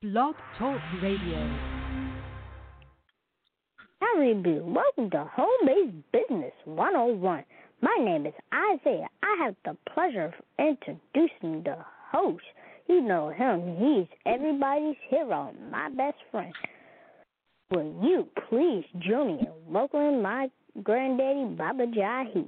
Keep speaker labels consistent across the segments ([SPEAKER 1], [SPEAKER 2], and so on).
[SPEAKER 1] Blog Talk Radio.
[SPEAKER 2] Howdy, welcome to Home Based Business 101. My name is Isaiah. I have the pleasure of introducing the host. You know him. He's everybody's hero, my best friend. Will you please join me in welcoming my granddaddy, Baba Jahi?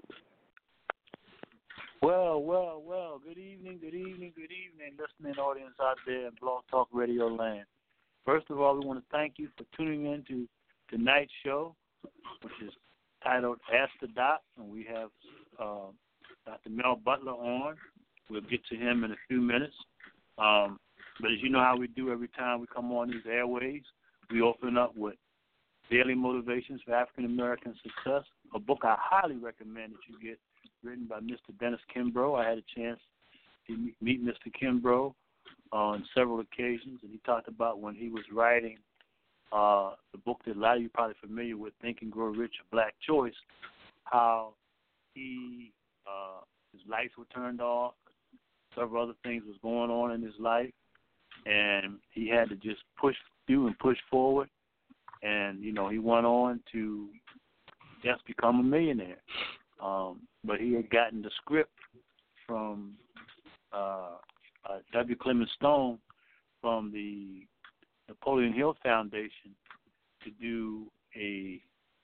[SPEAKER 3] Well. Good evening, listening audience out there in Blog Talk Radio land. First of all, we want to thank you for tuning in to tonight's show, which is titled Ask the Doc, and we have Dr. Mel Butler on. We'll get to him in a few minutes. But as you know how we do every time we come on these airways, we open up with Daily Motivations for African American Success, a book I highly recommend that you get, written by Mr. Dennis Kimbrough. I had a chance to meet Mr. Kimbrough on several occasions, and he talked about when he was writing the book that a lot of you are probably familiar with, Think and Grow Rich, A Black Choice, how his lights were turned off, several other things was going on in his life, and he had to just push through and push forward, and, you know, he went on to just become a millionaire. But he had gotten the script from W. Clement Stone from the Napoleon Hill Foundation to do a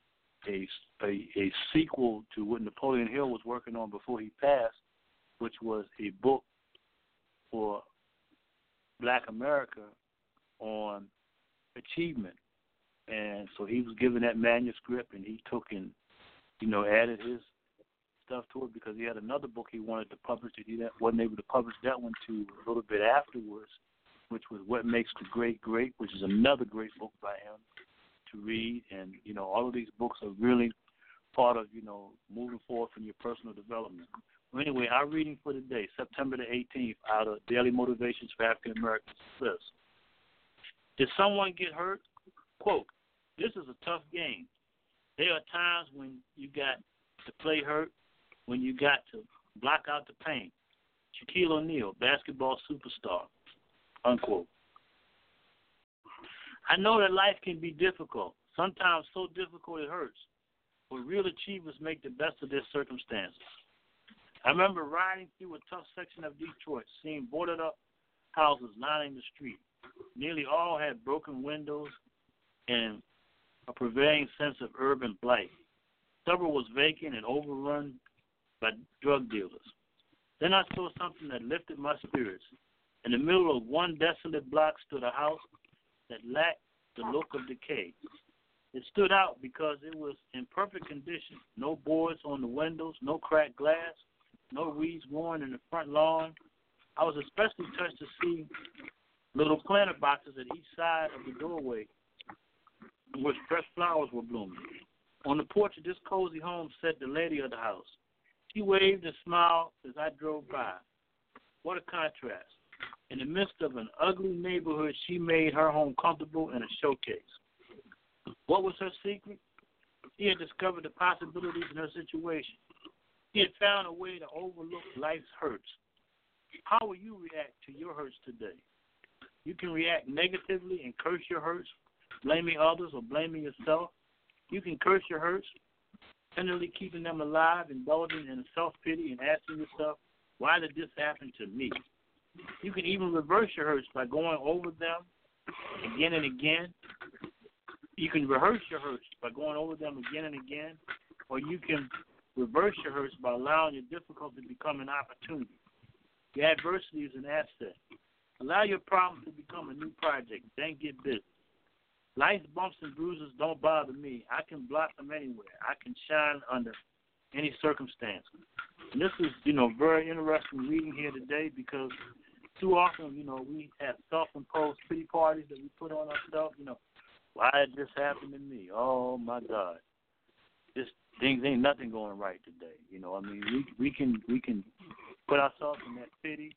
[SPEAKER 3] sequel to what Napoleon Hill was working on before he passed, which was a book for Black America on achievement. And so he was given that manuscript, and he took and, you know, added his stuff to it because he had another book he wanted to publish that he wasn't able to publish that one to a little bit afterwards, which was What Makes the Great Great, which is another great book by him to read. And, you know, all of these books are really part of, you know, moving forward from your personal development. Well, anyway, our reading for today, September the 18th, out of Daily Motivations for African American Success. Did someone get hurt? Quote, this is a tough game. There are times when you got to play hurt, when you got to block out the pain. Shaquille O'Neal, basketball superstar, unquote. I know that life can be difficult, sometimes so difficult it hurts, but real achievers make the best of their circumstances. I remember riding through a tough section of Detroit, seeing boarded up houses lining the street. Nearly all had broken windows and a prevailing sense of urban blight. Several was vacant and overrun by drug dealers. Then I saw something that lifted my spirits. In the middle of one desolate block stood a house that lacked the look of decay. It stood out because it was in perfect condition. No boards on the windows, no cracked glass, no weeds growing in the front lawn. I was especially touched to see little planter boxes at each side of the doorway in which fresh flowers were blooming. On the porch of this cozy home sat the lady of the house. She waved and smiled as I drove by. What a contrast. In the midst of an ugly neighborhood, she made her home comfortable and a showcase. What was her secret? She had discovered the possibilities in her situation. She had found a way to overlook life's hurts. How will you react to your hurts today? You can react negatively and curse your hurts, blaming others or blaming yourself. You can curse your hurts, tenderly keeping them alive, indulging in self-pity and asking yourself, why did this happen to me? You can even reverse your hurts by going over them again and again. You can rehearse your hurts by going over them again and again, or you can reverse your hurts by allowing your difficulty to become an opportunity. Your adversity is an asset. Allow your problems to become a new project, then get busy. Life's bumps and bruises don't bother me. I can block them anywhere. I can shine under any circumstance. And this is, you know, very interesting reading here today because too often, you know, we have self-imposed pity parties that we put on ourselves. You know, why did this happen to me? Oh, my God. This things ain't nothing going right today. You know, I mean, we can put ourselves in that pity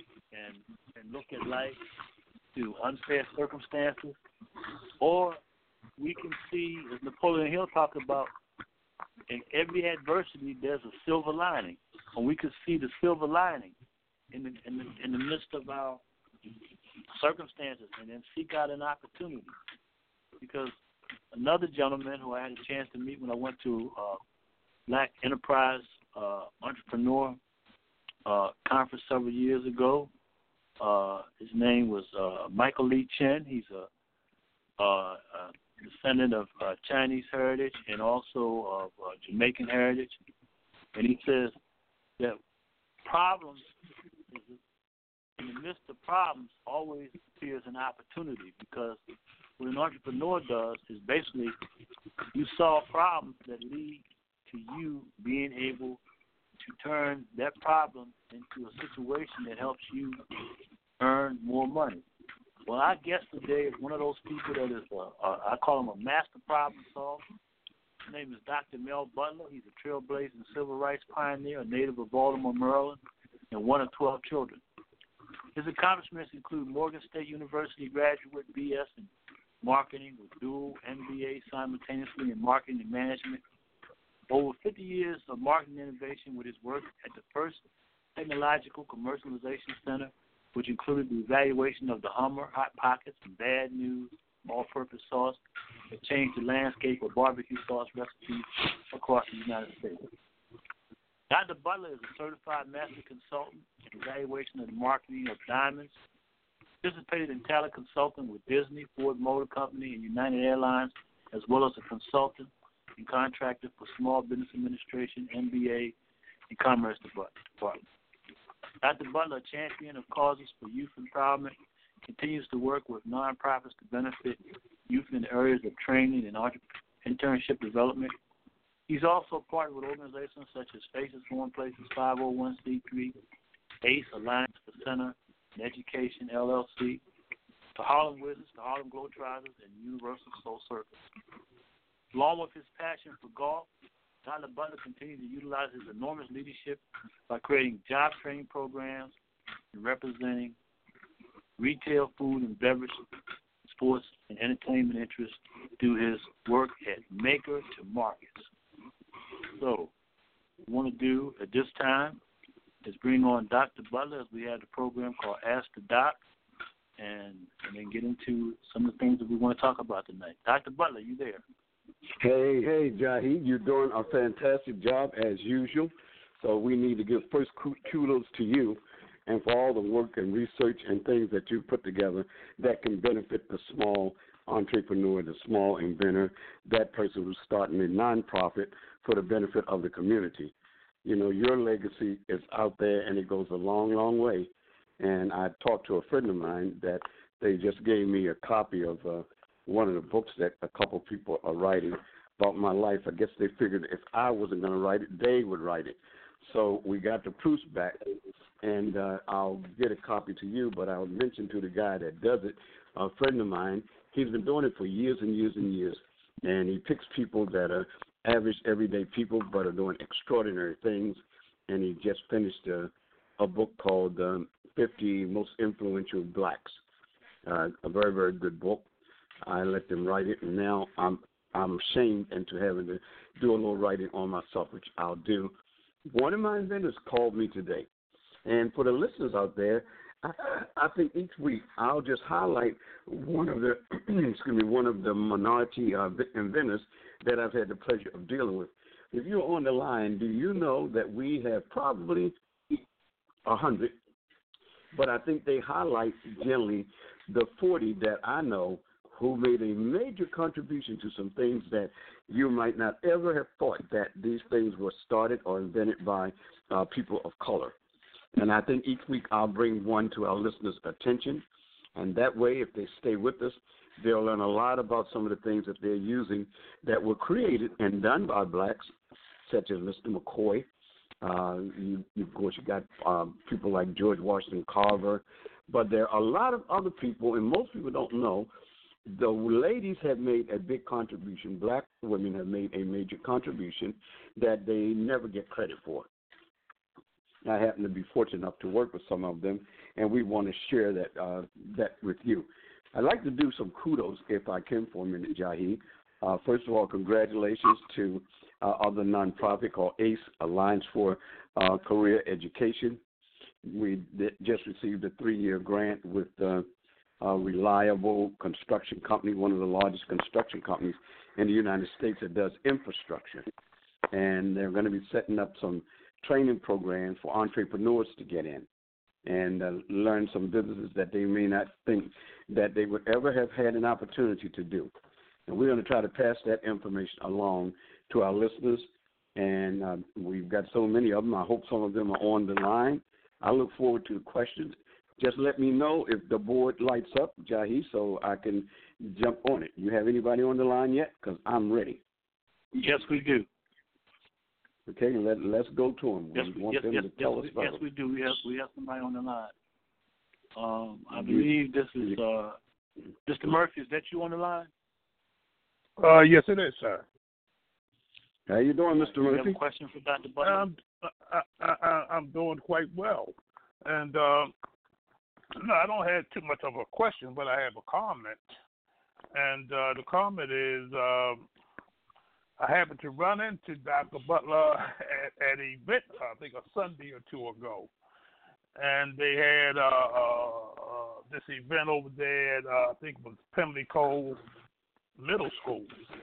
[SPEAKER 3] and look at life through unfair circumstances, or we can see, as Napoleon Hill talked about, in every adversity there's a silver lining, and we can see the silver lining in the midst of our circumstances and then seek out an opportunity. Because another gentleman who I had a chance to meet when I went to Black Enterprise Entrepreneur conference several years ago, his name was Michael Lee Chen. He's a descendant of Chinese heritage and also of Jamaican heritage. And he says that problems, in the midst of problems, always appears an opportunity, because what an entrepreneur does is basically you solve problems that lead to you being able to turn that problem into a situation that helps you earn more money. Well, our guest today is one of those people that is, I call him a master problem solver. His name is Dr. Mel Butler. He's a trailblazing civil rights pioneer, a native of Baltimore, Maryland, and one of 12 children. His accomplishments include Morgan State University graduate BS in marketing with dual MBA simultaneously in marketing and management. Over 50 years of marketing innovation with his work at the first Technological Commercialization Center, which included the evaluation of the Hummer, Hot Pockets, and Bad News all-purpose sauce that changed the landscape of barbecue sauce recipes across the United States. Dr. Butler is a certified master consultant in evaluation of the marketing of diamonds, participated in talent consulting with Disney, Ford Motor Company, and United Airlines, as well as a consultant and contractor for Small Business Administration, MBA, and Commerce Department. Dr. Butler, a champion of causes for youth empowerment, continues to work with nonprofits to benefit youth in the areas of training and internship development. He's also partnered with organizations such as Faces for One Places 501c3, ACE, Alliance for Center and Education, LLC, the Harlem Wizards, the Harlem Globetrotters, and Universal Soul Circus. Along with his passion for golf, Dr. Butler continues to utilize his enormous leadership by creating job training programs and representing retail, food, and beverage, sports, and entertainment interests through his work at Maker to Markets. So, what we want to do at this time is bring on Dr. Butler, as we have the program called Ask the Doc, and then get into some of the things that we want to talk about tonight. Dr. Butler, you there?
[SPEAKER 4] Hey, Jaheed, you're doing a fantastic job as usual. So we need to give first kudos to you and for all the work and research and things that you put together that can benefit the small entrepreneur, the small inventor, that person who's starting a nonprofit for the benefit of the community. You know, your legacy is out there, and it goes a long, long way. And I talked to a friend of mine that they just gave me a copy of one of the books that a couple people are writing about my life. I guess they figured if I wasn't going to write it, they would write it. So we got the proofs back, and I'll get a copy to you, but I'll mention to the guy that does it, a friend of mine, he's been doing it for years and years and years, and he picks people that are average, everyday people but are doing extraordinary things, and he just finished a book called 50 Most Influential Blacks, a very, very good book. I let them write it, and now I'm ashamed into having to do a little writing on myself, which I'll do. One of my inventors called me today, and for the listeners out there, I think each week I'll just highlight one of the one of the minority inventors that I've had the pleasure of dealing with. If you're on the line, do you know that we have probably 100, but I think they highlight generally the 40 that I know who made a major contribution to some things that you might not ever have thought that these things were started or invented by people of color. And I think each week I'll bring one to our listeners' attention, and that way, if they stay with us, they'll learn a lot about some of the things that they're using that were created and done by blacks, such as Mr. McCoy. Of course, you got people like George Washington Carver, but there are a lot of other people, and most people don't know. The ladies have made a big contribution. Black women have made a major contribution that they never get credit for. I happen to be fortunate enough to work with some of them, and we want to share that with you. I'd like to do some kudos, if I can, for a minute, Jaheed. First of all, congratulations to other nonprofit called ACE, Alliance for Career Education. We just received a 3-year grant with reliable construction company, one of the largest construction companies in the United States that does infrastructure. And they're going to be setting up some training programs for entrepreneurs to get in and learn some businesses that they may not think that they would ever have had an opportunity to do. And we're going to try to pass that information along to our listeners. And we've got so many of them. I hope some of them are on the line. I look forward to the questions. Just let me know if the board lights up, Jahi, so I can jump on it. You have anybody on the line yet? Because I'm ready.
[SPEAKER 3] Yes, we do.
[SPEAKER 4] Okay, let's go to them.
[SPEAKER 3] Yes,
[SPEAKER 4] We want them to tell us about
[SPEAKER 3] yes, we do. We have somebody on the line. I
[SPEAKER 4] You-
[SPEAKER 3] believe this is Mr. Murphy. Is that you on the line?
[SPEAKER 5] Yes, it is, sir.
[SPEAKER 4] How you doing, Mr.
[SPEAKER 3] You have
[SPEAKER 4] Murphy?
[SPEAKER 3] a question for Dr. Butler?
[SPEAKER 5] I'm doing quite well, and no, I don't have too much of a question, but I have a comment, and the comment is I happened to run into Dr. Butler at an event, I think a Sunday or two ago, and they had this event over there at I think it was Pimlico Middle School,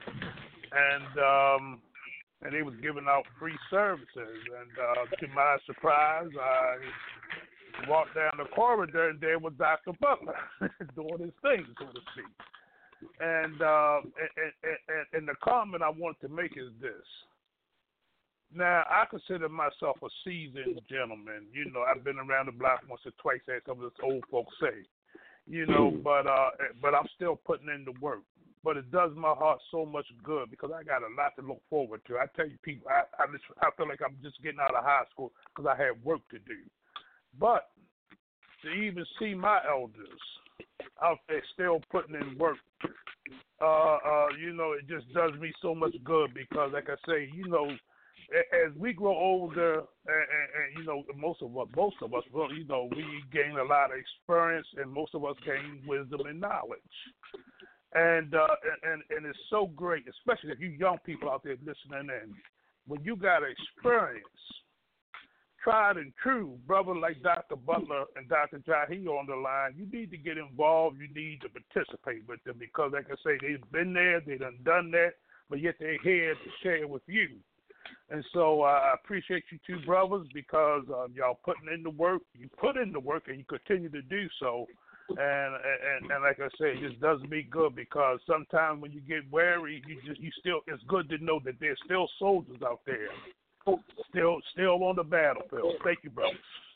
[SPEAKER 5] and they was giving out free services. And to my surprise, I walked down the corridor, and there was Dr. Butler doing his thing, so to speak. And the comment I want to make is this. Now, I consider myself a seasoned gentleman. You know, I've been around the block once or twice, as some of us old folks say. You know, but I'm still putting in the work. But it does my heart so much good because I got a lot to look forward to. I tell you, people, I feel like I'm just getting out of high school because I have work to do. But to even see my elders out there still putting in work, you know, it just does me so much good because, like I say, you know, as we grow older, and you know, most of us, well, you know, we gain a lot of experience, and most of us gain wisdom and knowledge. And it's so great, especially if you young people out there listening in, when you got experience, tried and true, brother like Dr. Butler and Dr. Jahi on the line, you need to get involved. You need to participate with them because, like I say, they've been there, they done that, but yet they're here to share with you. And so I appreciate you two brothers because y'all putting in the work. You put in the work and you continue to do so. And like I say, it just does me good because sometimes when you get wary, you still, it's good to know that there's still soldiers out there, still on the battlefield. Thank you, brothers.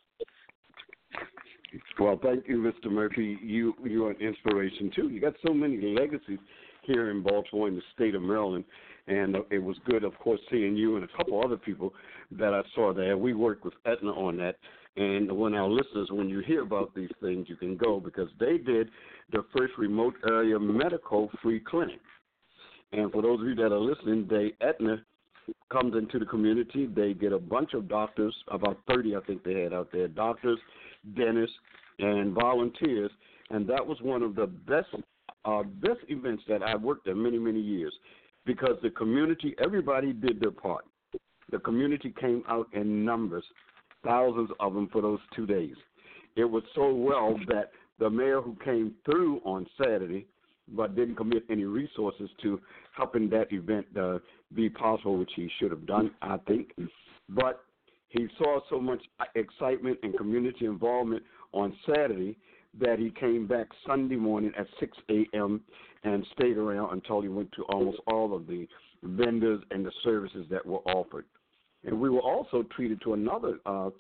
[SPEAKER 4] Well, thank you, Mr. Murphy. You're an inspiration too. You got so many legacies here in Baltimore, in the state of Maryland, and it was good, of course, seeing you and a couple other people that I saw there. We worked with Aetna on that. And when our listeners, when you hear about these things, you can go because they did the first remote area medical free clinic. And for those of you that are listening, Aetna comes into the community. They get a bunch of doctors, about 30 I think they had out there, doctors, dentists, and volunteers. And that was one of the best events that I worked at many, many years because the community, everybody did their part. The community came out in numbers. Thousands of them for those 2 days. It was so well that the mayor who came through on Saturday but didn't commit any resources to helping that event be possible, which he should have done, I think. But he saw so much excitement and community involvement on Saturday that he came back Sunday morning at 6 a.m. and stayed around until he went to almost all of the vendors and the services that were offered. And we were also treated to another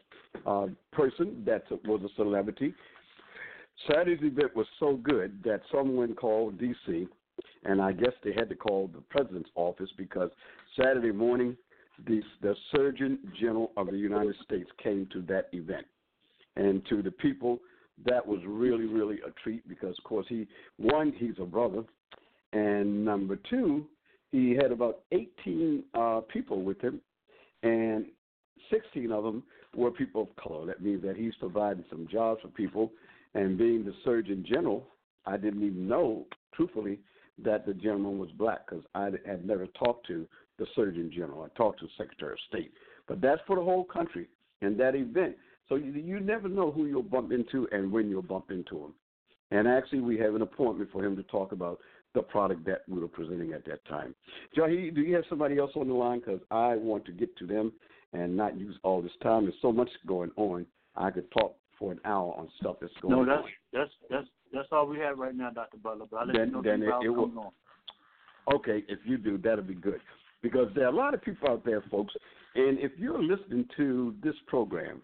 [SPEAKER 4] person that was a celebrity. Saturday's event was so good that someone called D.C., and I guess they had to call the president's office because Saturday morning the Surgeon General of the United States came to that event. And to the people, that was really, really a treat because, of course, he's a brother, and number two, he had about 18 people with him. And 16 of them were people of color. That means that he's providing some jobs for people. And being the Surgeon General, I didn't even know, truthfully, that the gentleman was black because I had never talked to the Surgeon General. I talked to the Secretary of State. But that's for the whole country in that event. So you never know who you'll bump into and when you'll bump into them. And actually, we have an appointment for him to talk about the product that we were presenting at that time. Jahi, do you have somebody else on the line? Because I want to get to them and not use all this time. There's so much going on. I could talk for an hour on stuff that's going on.
[SPEAKER 3] No, that's all we have right now, Dr. Butler. But I'll let you know it will. On.
[SPEAKER 4] Okay, if you do, that'll be good. Because there are a lot of people out there, folks, and if you're listening to this program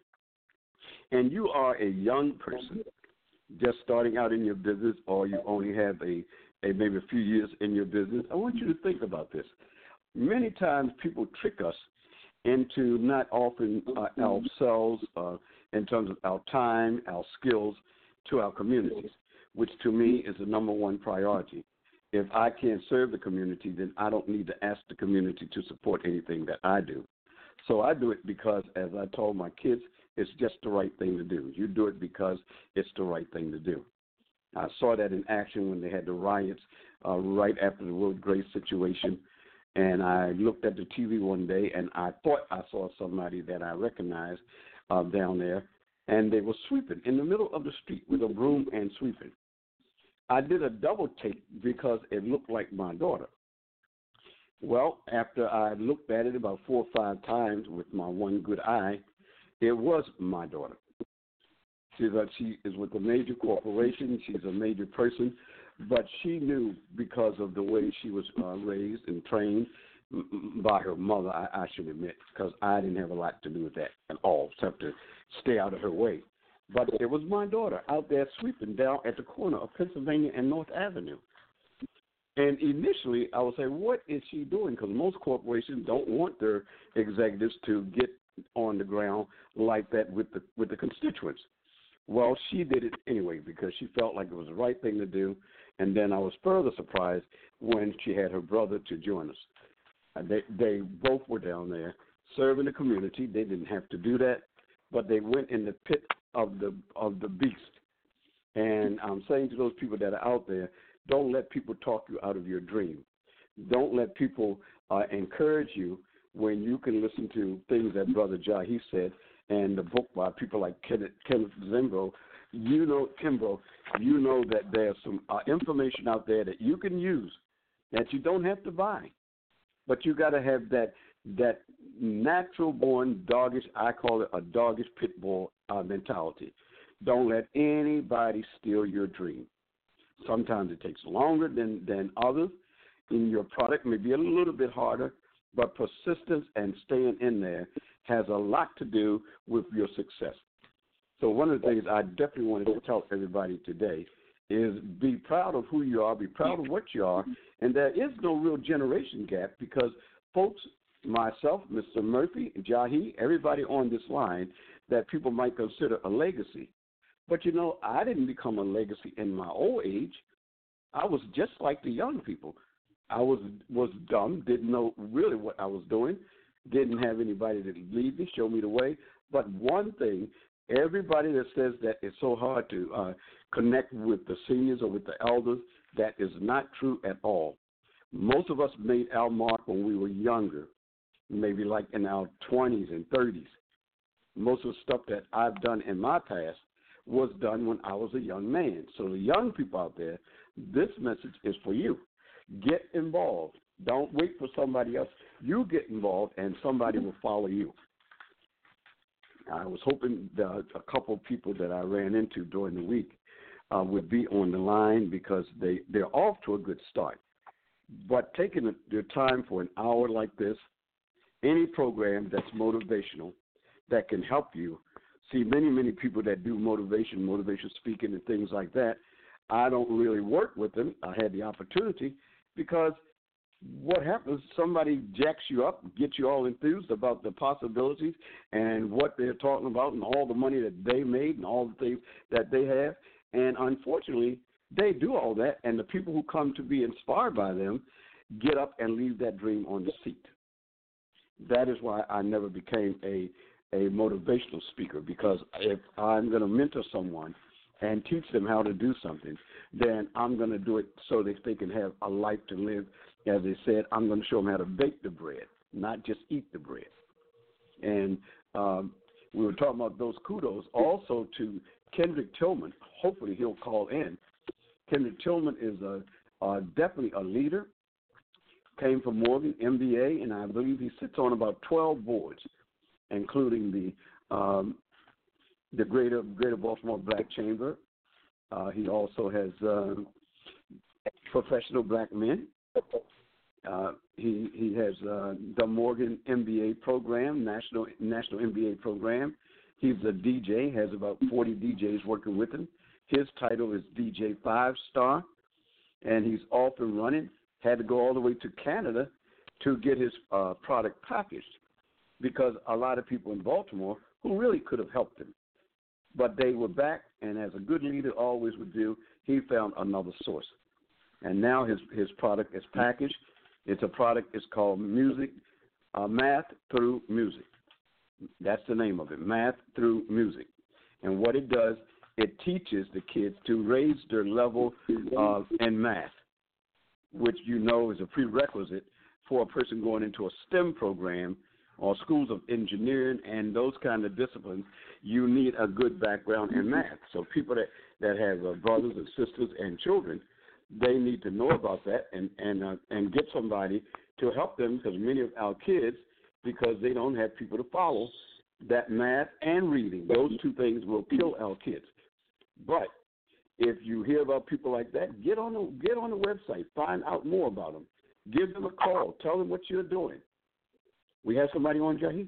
[SPEAKER 4] and you are a young person just starting out in your business, or you only have a maybe a few years in your business, I want you to think about this. Many times people trick us into not offering ourselves in terms of our time, our skills to our communities, which to me is the number one priority. If I can't serve the community, then I don't need to ask the community to support anything that I do. So I do it because, as I told my kids, it's just the right thing to do. You do it because it's the right thing to do. I saw that in action when they had the riots right after the Will Grace situation. And I looked at the TV one day, and I thought I saw somebody that I recognized down there, and they were sweeping in the middle of the street with a broom and sweeping. I did a double take because it looked like my daughter. Well, after I looked at it about 4 or 5 times with my one good eye, it was my daughter. She is with a major corporation. She's a major person, but she knew because of the way she was raised and trained by her mother, I should admit, because I didn't have a lot to do with that at all, except to stay out of her way. But it was my daughter out there sweeping down at the corner of Pennsylvania and North Avenue. And initially, I would say, what is she doing? Because most corporations don't want their executives to get on the ground like that with the constituents. Well, she did it anyway because she felt like it was the right thing to do. And then I was further surprised when she had her brother to join us. They both were down there serving the community. They didn't have to do that, but they went in the pit of the beast. And I'm saying to those people that are out there, don't let people talk you out of your dream. Don't let people encourage you when you can listen to things that Brother Jahi said and the book by people like Kenneth Kimbrough. You know that there's some information out there that you can use that you don't have to buy. But you got to have that natural-born doggish, I call it a doggish pit bull mentality. Don't let anybody steal your dream. Sometimes it takes longer than others. In your product may be a little bit harder, but persistence and staying in there has a lot to do with your success. So one of the things I definitely wanted to tell everybody today is be proud of who you are, be proud of what you are, and there is no real generation gap because folks, myself, Mr. Murphy, Jahi, everybody on this line that people might consider a legacy. But, you know, I didn't become a legacy in my old age. I was just like the young people. I was dumb, didn't know really what I was doing, didn't have anybody to lead me, show me the way. But one thing, everybody that says that it's so hard to connect with the seniors or with the elders, that is not true at all. Most of us made our mark when we were younger, maybe like in our 20s and 30s. Most of the stuff that I've done in my past was done when I was a young man. So the young people out there, this message is for you. Get involved. Don't wait for somebody else. You get involved, and somebody will follow you. I was hoping that a couple of people that I ran into during the week would be on the line because they're off to a good start. But taking your time for an hour like this, any program that's motivational, that can help you. See, many people that do motivation speaking and things like that, I don't really work with them. I had the opportunity because what happens, somebody jacks you up, gets you all enthused about the possibilities and what they're talking about and all the money that they made and all the things that they have. And unfortunately, they do all that, and the people who come to be inspired by them get up and leave that dream on the seat. That is why I never became a motivational speaker, because if I'm going to mentor someone and teach them how to do something, then I'm going to do it so that they can have a life to live. As they said, I'm going to show them how to bake the bread, not just eat the bread. And we were talking about those kudos also to Kendrick Tillman. Hopefully he'll call in Kendrick Tillman is definitely a leader. Came from Morgan, MBA, and I believe he sits on about 12 boards, including the Greater Baltimore Black Chamber. He also has Professional Black Men. He has the Morgan MBA program, National MBA program. He's a DJ, has about 40 DJs working with him. His title is DJ 5-Star, and he's off and running. Had to go all the way to Canada to get his product packaged because a lot of people in Baltimore who really could have helped him. But they were back, and as a good leader always would do, he found another source. And now his product is packaged. It's a product, it's called Math Through Music. That's the name of it, Math Through Music. And what it does, it teaches the kids to raise their level in math, which you know is a prerequisite for a person going into a STEM program or schools of engineering and those kind of disciplines. You need a good background in math. So people that have brothers and sisters and children, they need to know about that and get somebody to help them, because many of our kids, because they don't have people to follow, that math and reading, those two things will kill our kids. But if you hear about people like that, get on the website, find out more about them, give them a call, tell them what you're doing. We have somebody on, Jahi?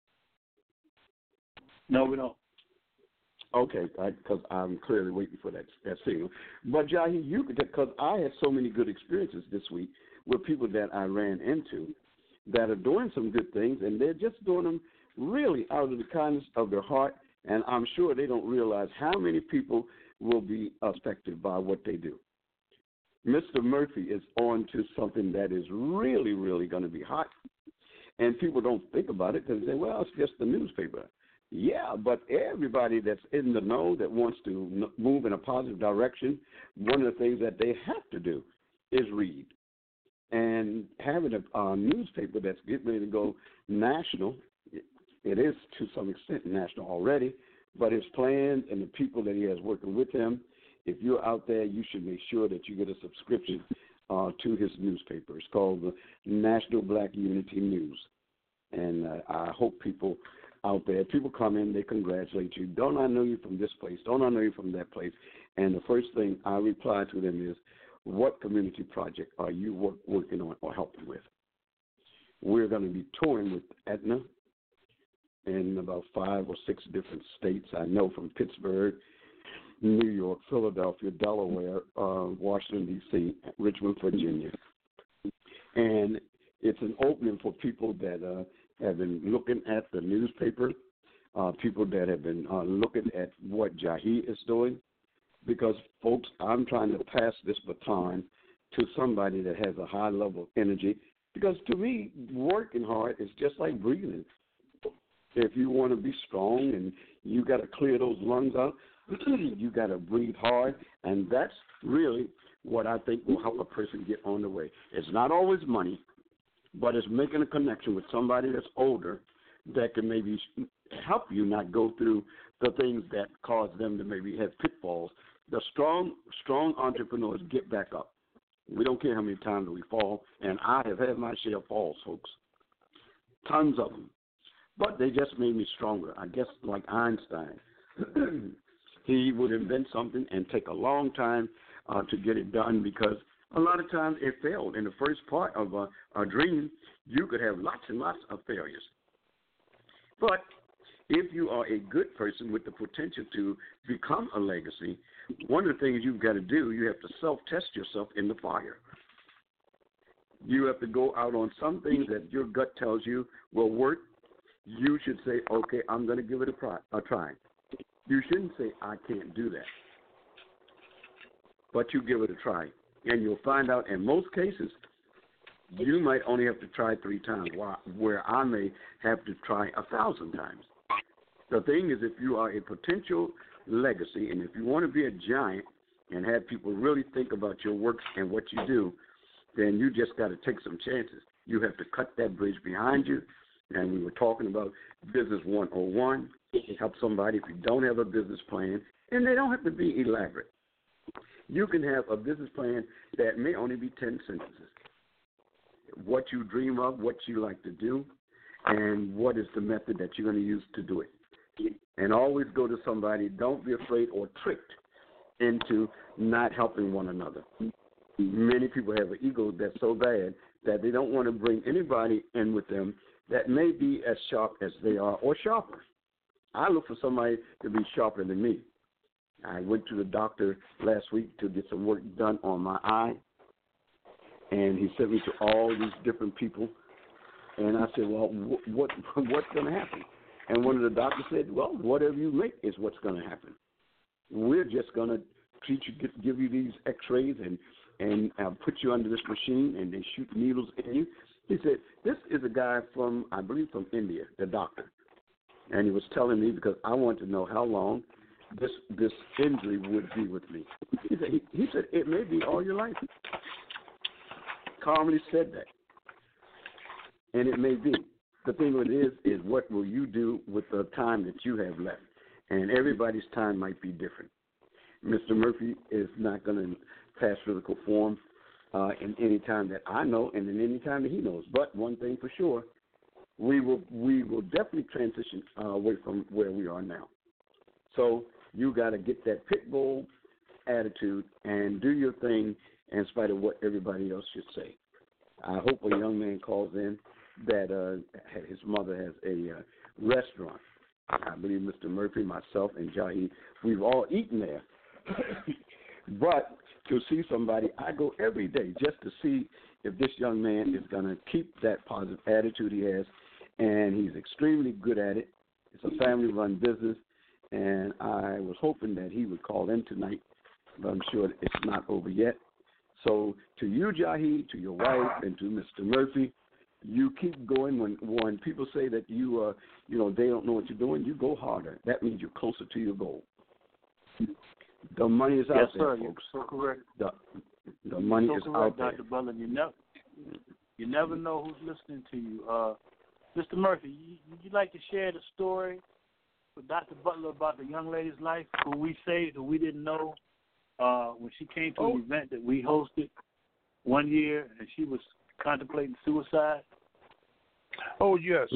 [SPEAKER 3] No, we don't.
[SPEAKER 4] Okay, because I'm clearly waiting for that signal. But Jahi, you could, because I had so many good experiences this week with people that I ran into that are doing some good things, and they're just doing them really out of the kindness of their heart, and I'm sure they don't realize how many people will be affected by what they do. Mr. Murphy is on to something that is really, really going to be hot, and people don't think about it because they say, well, it's just the newspaper. Yeah, but everybody that's in the know that wants to move in a positive direction, one of the things that they have to do is read. And having a newspaper that's getting ready to go national, it is to some extent national already, but his plans and the people that he has working with him, if you're out there, you should make sure that you get a subscription to his newspaper. It's called the National Black Unity News. And I hope people out there, people come in, they congratulate you. Don't I know you from this place? Don't I know you from that place? And the first thing I reply to them is, what community project are you working on or helping with? We're going to be touring with Aetna in about 5 or 6 different states. I know from Pittsburgh, New York, Philadelphia, Delaware, Washington, D.C., Richmond, Virginia. And it's an opening for people that have been looking at the newspaper, people that have been looking at what Jahi is doing. Because, folks, I'm trying to pass this baton to somebody that has a high level of energy. Because to me, working hard is just like breathing. If you want to be strong and you got to clear those lungs out, you got to breathe hard. And that's really what I think will help a person get on the way. It's not always money, but it's making a connection with somebody that's older that can maybe help you not go through the things that cause them to maybe have pitfalls. The strong entrepreneurs get back up. We don't care how many times we fall, and I have had my share of falls, folks, tons of them. But they just made me stronger. I guess like Einstein, he would invent something and take a long time to get it done because a lot of times it failed. In the first part of a dream, you could have lots and lots of failures. But if you are a good person with the potential to become a legacy, one of the things you've got to do, you have to self-test yourself in the fire. You have to go out on some things that your gut tells you will work. You should say, okay, I'm going to give it a try. You shouldn't say, I can't do that. But you give it a try. And you'll find out in most cases, you might only have to try 3 times, where I may have to try 1,000 times. The thing is, if you are a potential legacy and if you want to be a giant and have people really think about your works and what you do, then you just got to take some chances. You have to cut that bridge behind you. And we were talking about Business 101. Help somebody if you don't have a business plan, and they don't have to be elaborate. You can have a business plan that may only be 10 sentences. What you dream of, what you like to do, and what is the method that you're going to use to do it. And always go to somebody. Don't be afraid or tricked into not helping one another. Many people have an ego that's so bad that they don't want to bring anybody in with them that may be as sharp as they are or sharper. I look for somebody to be sharper than me. I went to the doctor last week to get some work done on my eye, and he sent me to all these different people. And I said, well, what's going to happen? And one of the doctors said, well, whatever you make is what's going to happen. We're just going to treat you, give you these x-rays and put you under this machine, and they shoot needles in you. He said, this is a guy from, I believe, from India, the doctor. And he was telling me because I wanted to know how long this injury would be with me. He said, it may be all your life. Calmly said that. And it may be. The thing with it is what will you do with the time that you have left? And everybody's time might be different. Mr. Murphy is not going to pass physical form in any time that I know and in any time that he knows. But one thing for sure, we will definitely transition away from where we are now. So you got to get that pit bull attitude and do your thing in spite of what everybody else should say. I hope a young man calls in that his mother has a restaurant. I believe Mr. Murphy, myself, and Jahi, we've all eaten there. But to see somebody, I go every day just to see if this young man is going to keep that positive attitude he has, and he's extremely good at it. It's a family-run business, and I was hoping that he would call in tonight, but I'm sure it's not over yet. So to you, Jahi, to your wife, and to Mr. Murphy, you keep going. When people say that they don't know what you're doing, you go harder. That means you're closer to your goal. The money is out there, folks.
[SPEAKER 3] You're so correct.
[SPEAKER 4] The money is out there.
[SPEAKER 3] Dr. Butler. You never know who's listening to you. Mr. Murphy, you like to share the story with Dr. Butler about the young lady's life who we didn't know when she came to an event that we hosted one year and she was contemplating suicide?
[SPEAKER 5] Oh, yes.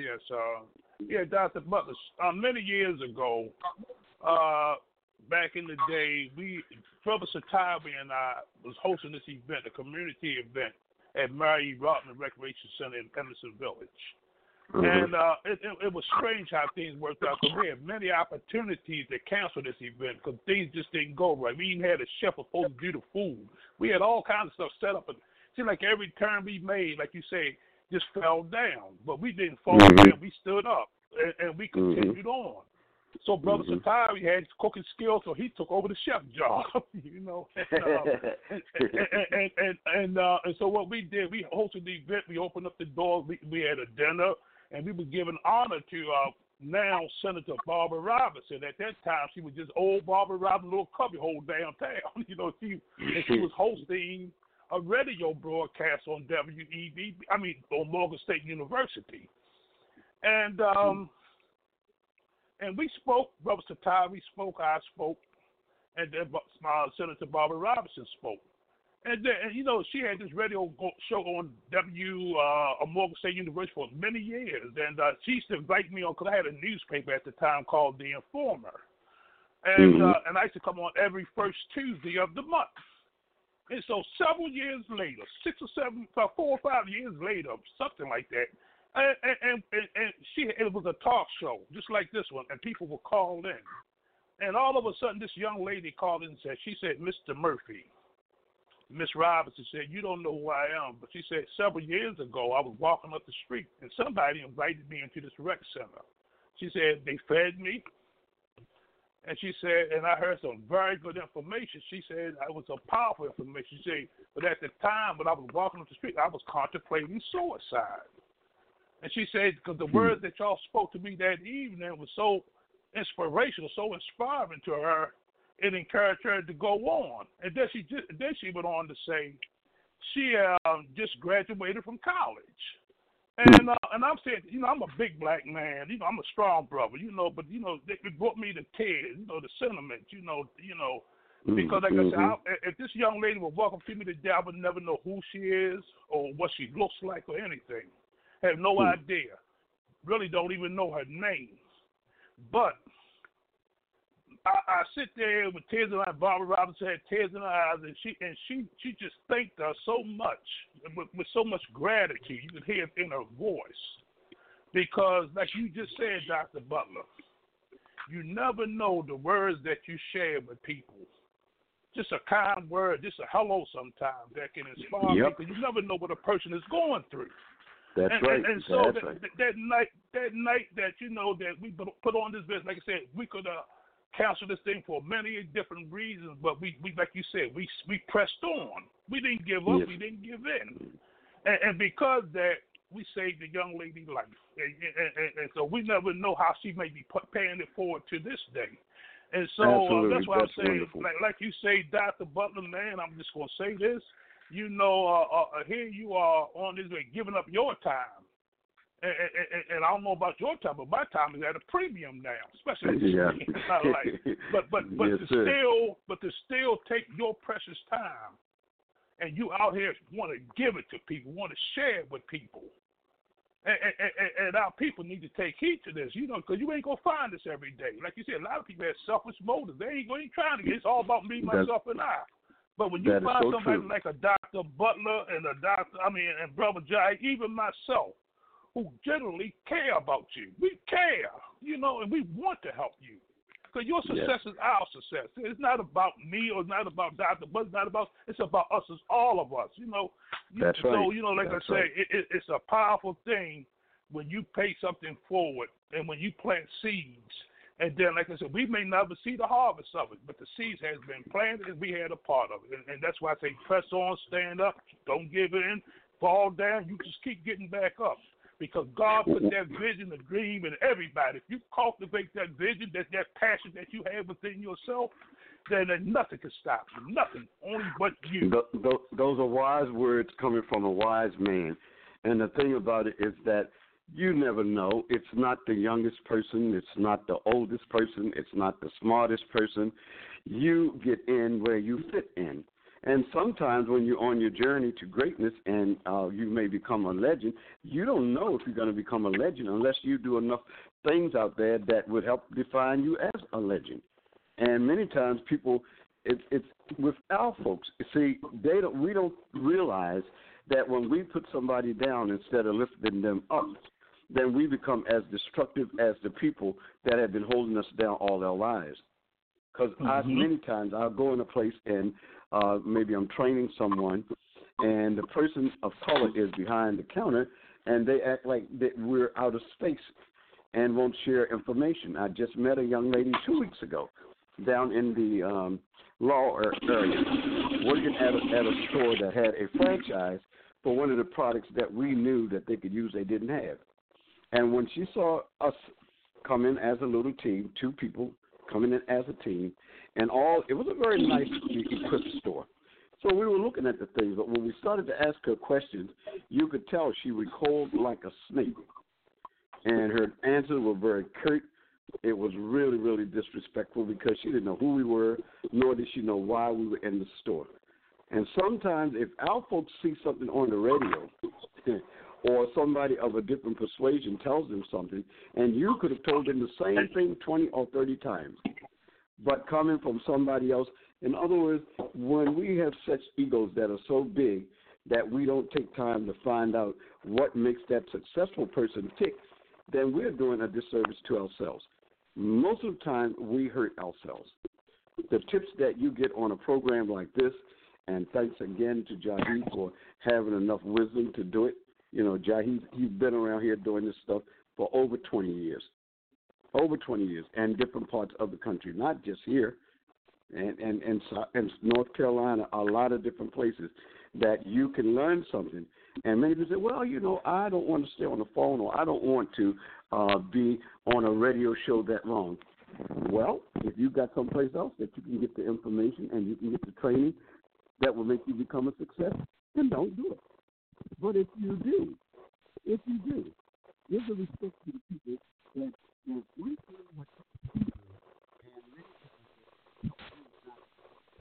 [SPEAKER 5] Dr. Butler, many years ago, back in the day, Brother Satawi and I was hosting this event, a community event at Mary Rodman Recreation Center in Emerson Village. And it was strange how things worked out because we had many opportunities to cancel this event because things just didn't go right. We even had a chef supposed to do the food. We had all kinds of stuff set up. And it seemed like every turn we made, like you say, just fell down. But we didn't fall down. We stood up and we continued on. So Brother Satawi had cooking skills, so he took over the chef job, And so what we did, we hosted the event. We opened up the doors. We had a dinner, and we were giving honor to now Senator Barbara Robinson. At that time, she was just old Barbara Robinson, little cubbyhole downtown. She was hosting a radio broadcast on WEB. On Morgan State University, and we spoke. Brother Satawi spoke. I spoke, and then Senator Barbara Robinson spoke. And then, she had this radio show on Morgan State University for many years. And she used to invite me on because I had a newspaper at the time called The Informer. And I used to come on every first Tuesday of the month. And so several years later, 4 or 5 years later, something like that, and it was a talk show, just like this one, and people were called in. And all of a sudden, this young lady called in and she said, Mr. Murphy, Miss Robinson said, you don't know who I am, but she said, several years ago, I was walking up the street, and somebody invited me into this rec center. She said, they fed me, and she said, and I heard some very good information. She said, it was a powerful information. She said, but at the time when I was walking up the street, I was contemplating suicide. And she said, because the words that y'all spoke to me that evening was so inspirational, so inspiring to her, it encouraged her to go on. And then she went on to say she just graduated from college. And I'm saying, I'm a big black man, I'm a strong brother, but it brought me to tears, the sentiment, Because, like I said, if this young lady would walk up to me today, I would never know who she is or what she looks like or anything. Have no idea. Really don't even know her name. But I sit there with tears in my eyes. Barbara Robinson had tears in her eyes, and she just thanked us so much with so much gratitude. You could hear it in her voice. Because, like you just said, Dr. Butler, you never know the words that you share with people. Just a kind word, just a hello sometimes that can inspire me, because you never know what a person is going through.
[SPEAKER 4] That's right.
[SPEAKER 5] And so that night that, you know, that we put on this business, like I said, we could cancel this thing for many different reasons, but we like you said, we pressed on. We didn't give up. We didn't give in. And because that, we saved the young lady's life. And so we never know how she may be paying it forward to this day. And so that's why I'm saying, like you say, Dr. Butler, man, I'm just going to say this. You know, here you are on this way giving up your time. And I don't know about your time, but my time is at a premium now, especially but to still take your precious time, and you out here want to give it to people, want to share it with people. And our people need to take heed to this, you know, because you ain't going to find this every day. Like you said, a lot of people have selfish motives. They ain't trying to get it. It's all about me, myself, and I. But when you find somebody like a Dr. Butler and and Brother Jai, even myself, who generally care about you. We care, you know, and we want to help you. Because your success is our success. It's not about me or it's not about Dr. Butler. It's about us as all of us, you know.
[SPEAKER 4] That's right.
[SPEAKER 5] So, you know, like I say, it's a powerful thing when you pay something forward and when you plant seeds. And then, like I said, we may never see the harvest of it, but the seeds has been planted and we had a part of it. And that's why I say press on, stand up, don't give in, fall down. You just keep getting back up. Because God put that vision, the dream in everybody. If you cultivate that vision, that passion that you have within yourself, then nothing can stop you. Nothing, only but you.
[SPEAKER 4] Those are wise words coming from a wise man. And the thing about it is that you never know. It's not the youngest person. It's not the oldest person. It's not the smartest person. You get in where you fit in. And sometimes when you're on your journey to greatness and you may become a legend, you don't know if you're going to become a legend unless you do enough things out there that would help define you as a legend. And many times people, it's with our folks, see, we don't realize that when we put somebody down instead of lifting them up, then we become as destructive as the people that have been holding us down all their lives. Because many times I'll go in a place and maybe I'm training someone, and the person of color is behind the counter, and they act like that we're out of space and won't share information. I just met a young lady 2 weeks ago down in the law area, working at a store that had a franchise for one of the products that we knew that they could use they didn't have. And when she saw us come in as a little team, 2 people coming in as a team, and it was a very nice equipped store. So we were looking at the things, but when we started to ask her questions, you could tell she recoiled like a snake. And her answers were very curt. It was really, really disrespectful because she didn't know who we were, nor did she know why we were in the store. And sometimes if our folks see something on the radio or somebody of a different persuasion tells them something, and you could have told them the same thing 20 or 30 times, but coming from somebody else. In other words, when we have such egos that are so big that we don't take time to find out what makes that successful person tick, then we're doing a disservice to ourselves. Most of the time, we hurt ourselves. The tips that you get on a program like this, and thanks again to Jaheed for having enough wisdom to do it. You know, Jaheed, he's been around here doing this stuff for over 20 years. Over 20 years, and different parts of the country, not just here, and North Carolina, a lot of different places that you can learn something. And many people say, well, you know, I don't want to stay on the phone, or I don't want to be on a radio show that long. Well, if you've got someplace else that you can get the information and you can get the training that will make you become a success, then don't do it. But if you do, give the respect to the people that we feel what people and many people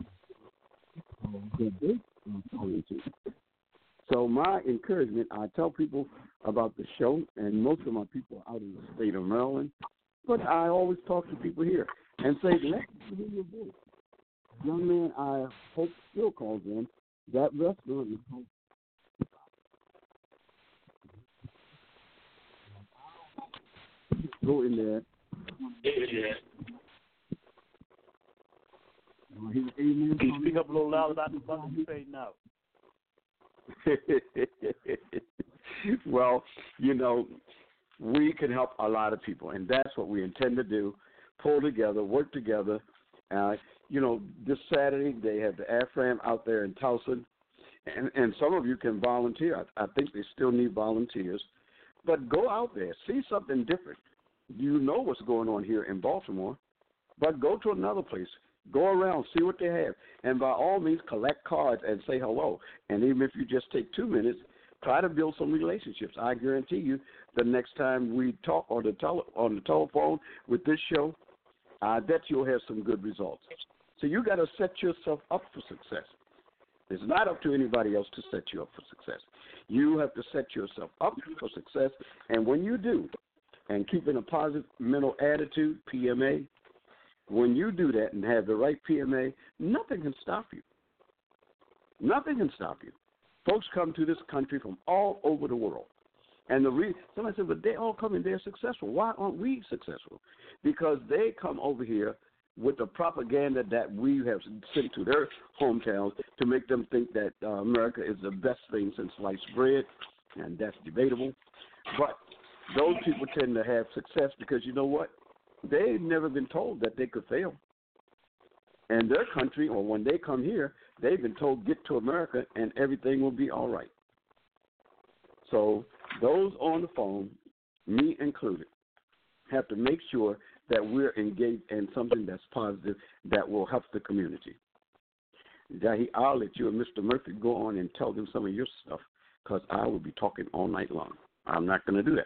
[SPEAKER 4] that they are calling to. So my encouragement, I tell people about the show, and most of my people are out in the state of Maryland, but I always talk to people here and say, let me hear your voice. Young man, I hope still calls in, that restaurant is called. Go in there.
[SPEAKER 3] Yeah.
[SPEAKER 4] Amen.
[SPEAKER 3] Can you speak up a little louder about the button you fading out?
[SPEAKER 4] Well, you know, we can help a lot of people, and that's what we intend to do, pull together, work together. You know, this Saturday they have the AFRAM out there in Towson, and some of you can volunteer. I think they still need volunteers. But go out there, see something different. You know what's going on here in Baltimore, but go to another place. Go around, see what they have, and by all means collect cards and say hello. And even if you just take 2 minutes, try to build some relationships. I guarantee you the next time we talk on the telephone with this show, I bet you'll have some good results. So you got to set yourself up for success. It's not up to anybody else to set you up for success. You have to set yourself up for success, and when you do, and keeping a positive mental attitude, PMA, when you do that and have the right PMA, nothing can stop you. Nothing can stop you. Folks come to this country from all over the world. And somebody said, but they all come and they're successful. Why aren't we successful? Because they come over here with the propaganda that we have sent to their hometowns to make them think that America is the best thing since sliced bread, and that's debatable. But those people tend to have success because you know what? They've never been told that they could fail. And their country, or when they come here, they've been told, get to America and everything will be all right. So those on the phone, me included, have to make sure that we're engaged in something that's positive that will help the community. Jahi, I'll let you and Mr. Murphy go on and tell them some of your stuff because I will be talking all night long. I'm not going to do that.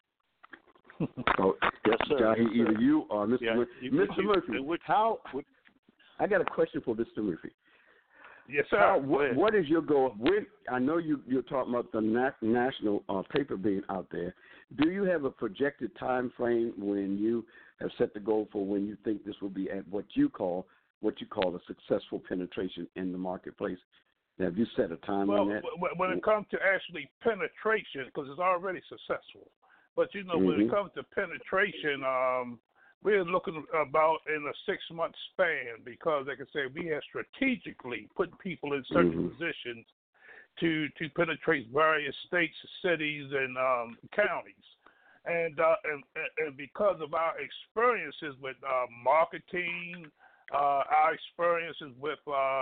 [SPEAKER 4] So,
[SPEAKER 3] yes, sir.
[SPEAKER 4] Jahi,
[SPEAKER 3] Yes,
[SPEAKER 4] either you or Mr.
[SPEAKER 3] Yeah,
[SPEAKER 4] Murphy. Mr. Murphy, I got a question for Mr. Murphy.
[SPEAKER 5] Yes, sir.
[SPEAKER 4] What is your goal? I know you're talking about the national paper being out there. Do you have a projected time frame when you have set the goal for when you think this will be at what you call a successful penetration in the marketplace? Have you set a time on that?
[SPEAKER 5] When it comes to actually penetration, because it's already successful, but you know, when it comes to penetration, we're looking about in a 6-month span because, like I say, we have strategically put people in certain positions to penetrate various states, cities, and counties. And because of our experiences with marketing, our experiences with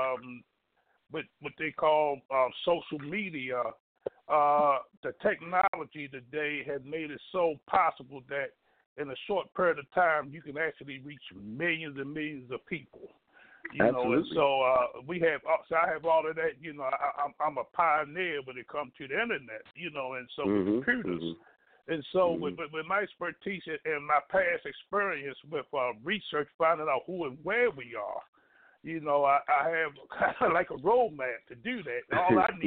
[SPEAKER 5] what they call social media, the technology today has made it so possible that in a short period of time you can actually reach millions and millions of people. You know, and so we have. So I have all of that. You know, I'm a pioneer when it comes to the internet. You know, and so with computers. And so with my expertise and my past experience with research, finding out who and where we are, you know, I have kind of like a roadmap to do that. All I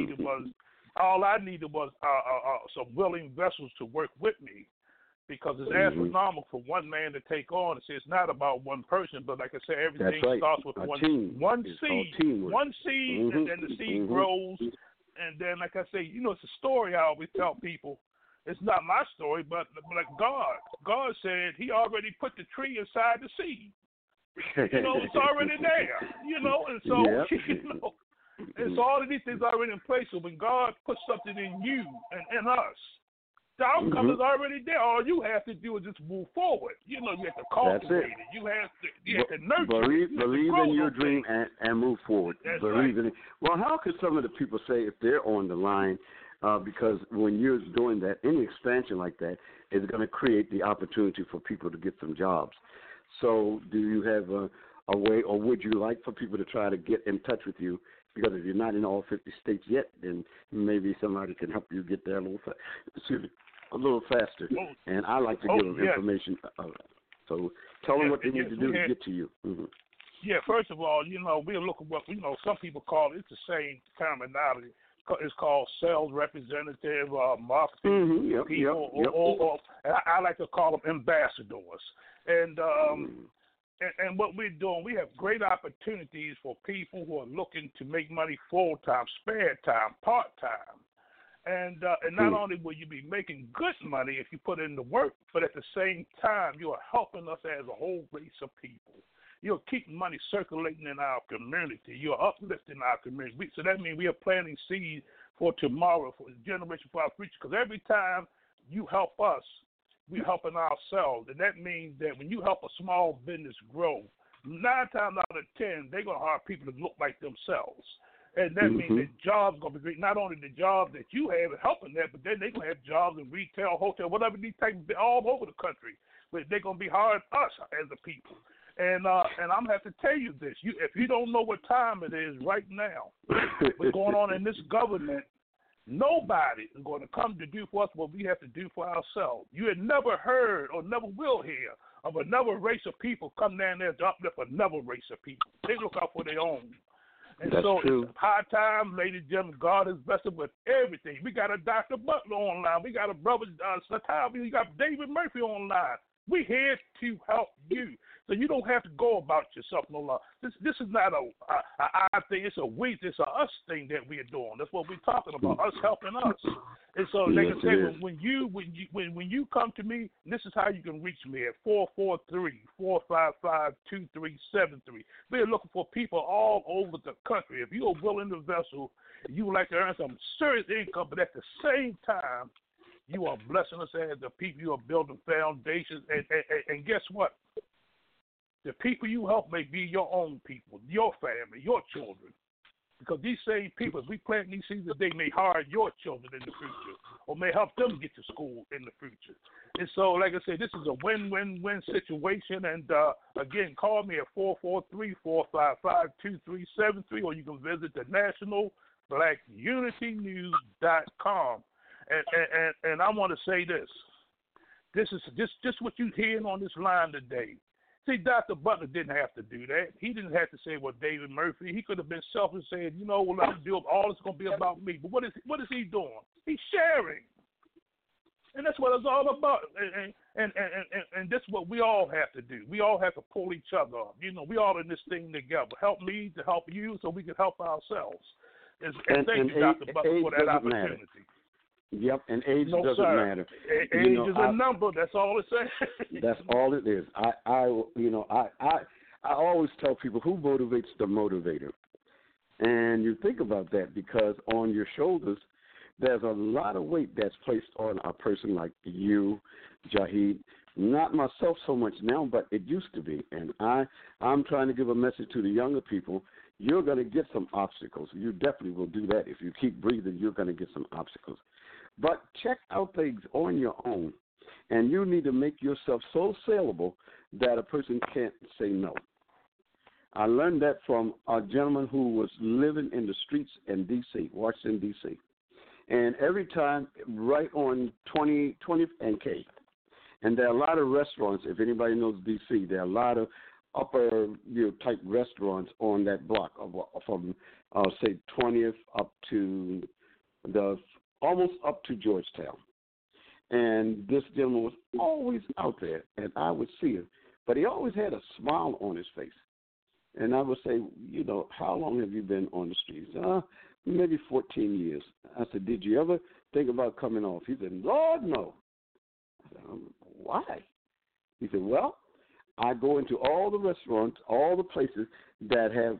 [SPEAKER 5] needed was some willing vessels to work with me, because it's astronomical for one man to take on. It's not about one person, but like I said, everything starts with one seed, and then the seed grows. And then, like I say, you know, it's a story I always tell people. It's not my story, but like God. God said He already put the tree inside the seed. You know, it's already there. You know, and so you know, and so all of these things are already in place. So when God puts something in you and in us, the outcome is already there. All you have to do is just move forward. You know, you have to cultivate it. You have to nurture it.
[SPEAKER 4] Believe in your dream and move forward. Believe in it. Well, how could some of the people say, if they're on the line, because when you're doing that, any expansion like that is going to create the opportunity for people to get some jobs. So do you have a way, or would you like for people to try to get in touch with you? Because if you're not in all 50 states yet, then maybe somebody can help you get there a little faster. And I like to give them information. So tell them what they need to do to get to you.
[SPEAKER 5] Yeah, first of all, we're looking what some people call it's the same terminology. It's called sales representative, marketing people, or I like to call them ambassadors. And and what we're doing, we have great opportunities for people who are looking to make money full time, spare time, part time. And not only will you be making good money if you put in the work, but at the same time you are helping us as a whole race of people. You're keeping money circulating in our community. You're uplifting our community. So that means we are planting seeds for tomorrow, for the generation, for our future. Because every time you help us, we're helping ourselves. And that means that when you help a small business grow, 9 times out of 10, they're going to hire people that look like themselves. And that means that jobs are going to be great. Not only the jobs that you have helping that, but then they're going to have jobs in retail, hotel, whatever these types all over the country. But they're going to be hiring us as a people. And I'm going to have to tell you this. If you don't know what time it is right now, what's going on in this government, nobody is going to come to do for us what we have to do for ourselves. You had never heard or never will hear of another race of people come down there to uplift another race of people. They look out for their own. And
[SPEAKER 4] That's
[SPEAKER 5] so
[SPEAKER 4] true.
[SPEAKER 5] It's high time, ladies and gentlemen, God is blessed with everything. We got a Dr. Butler online. We got a brother, Satavi. We got David Murphy online. We're here to help you. So you don't have to go about yourself no longer. This is not a I thing. It's a we. It's a us thing that we're doing. That's what we're talking about. Us helping us. And so, like I said, when you come to me, this is how you can reach me at 443-455-2373. We're looking for people all over the country. If you're a willing vessel, you would like to earn some serious income, but at the same time, you are blessing us as the people. You are building foundations, and guess what? The people you help may be your own people, your family, your children. Because these same people, as we plant these seeds, they may hire your children in the future or may help them get to school in the future. And so, like I said, this is a win-win-win situation. And, again, call me at 443-455-2373, or you can visit the nationalblackunitynews.com. And I want to say this. This is just what you're hearing on this line today. See, Dr. Butler didn't have to do that. He didn't have to say, well, David Murphy. He could have been selfish and said, well, I'm doing all it's going to be about me. But what is he doing? He's sharing. And that's what it's all about. And that's what we all have to do. We all have to pull each other up. We all in this thing together. Help me to help you so we can help ourselves. And thank you, Dr. Butler, for that opportunity.
[SPEAKER 4] Matter. Yep, and age doesn't matter.
[SPEAKER 5] Age is a number. That's all it says.
[SPEAKER 4] That's all it is. I always tell people, who motivates the motivator? And you think about that because on your shoulders, there's a lot of weight that's placed on a person like you, Jaheed. Not myself so much now, but it used to be. And I'm trying to give a message to the younger people. You're going to get some obstacles. You definitely will do that. If you keep breathing, you're going to get some obstacles. But check out things on your own, and you need to make yourself so saleable that a person can't say no. I learned that from a gentleman who was living in the streets in D.C., Washington, D.C., and every time right on 20th and K. And there are a lot of restaurants, if anybody knows D.C., there are a lot of upper type restaurants on that block from, say, 20th up to almost up to Georgetown. And this gentleman was always out there, and I would see him. But he always had a smile on his face. And I would say, how long have you been on the streets? Maybe 14 years. I said, did you ever think about coming off? He said, Lord, no. I said, why? He said, well, I go into all the restaurants, all the places that have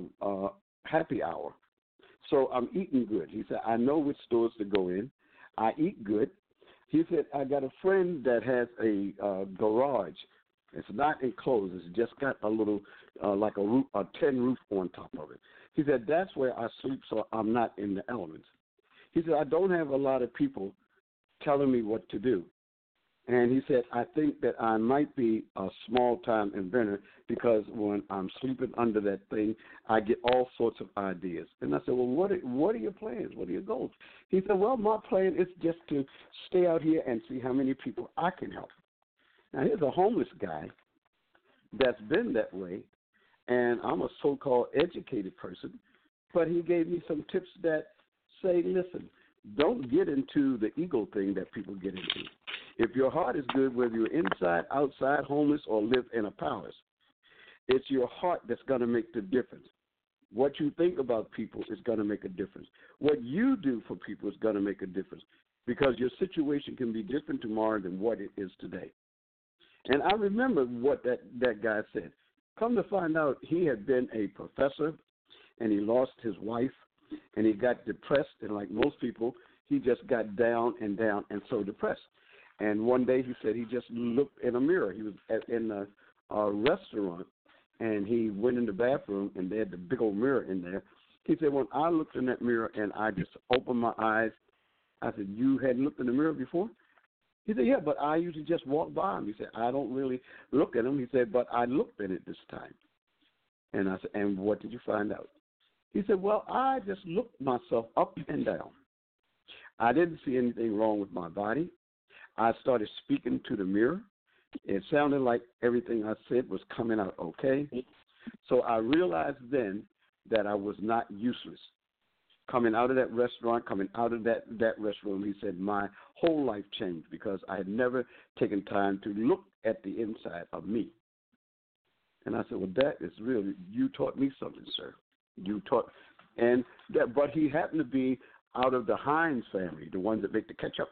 [SPEAKER 4] happy hour. So I'm eating good. He said, I know which stores to go in. I eat good. He said, I got a friend that has a garage. It's not enclosed. It's just got a little, like a tin roof on top of it. He said, that's where I sleep so I'm not in the elements. He said, I don't have a lot of people telling me what to do. And he said, I think that I might be a small-time inventor because when I'm sleeping under that thing, I get all sorts of ideas. And I said, well, what are your plans? What are your goals? He said, well, my plan is just to stay out here and see how many people I can help. Now, here's a homeless guy that's been that way, and I'm a so-called educated person, but he gave me some tips that say, listen, don't get into the ego thing that people get into. If your heart is good, whether you're inside, outside, homeless, or live in a palace, it's your heart that's going to make the difference. What you think about people is going to make a difference. What you do for people is going to make a difference, because your situation can be different tomorrow than what it is today. And I remember what that guy said. Come to find out, he had been a professor, and he lost his wife, and he got depressed, and like most people, he just got down and so depressed. And one day he said he just looked in a mirror. He was in a restaurant, and he went in the bathroom, and they had the big old mirror in there. He said, when I looked in that mirror and I just opened my eyes, I said, you hadn't looked in the mirror before? He said, yeah, but I usually just walk by him. He said, I don't really look at him. He said, but I looked in it this time. And I said, and what did you find out? He said, well, I just looked myself up and down. I didn't see anything wrong with my body. I started speaking to the mirror. It sounded like everything I said was coming out okay. So I realized then that I was not useless. Coming out of that restaurant, coming out of that restroom, he said my whole life changed because I had never taken time to look at the inside of me. And I said, well, that is really, you taught me something, sir. You taught, and that, but he happened to be out of the Heinz family, the ones that make the ketchup.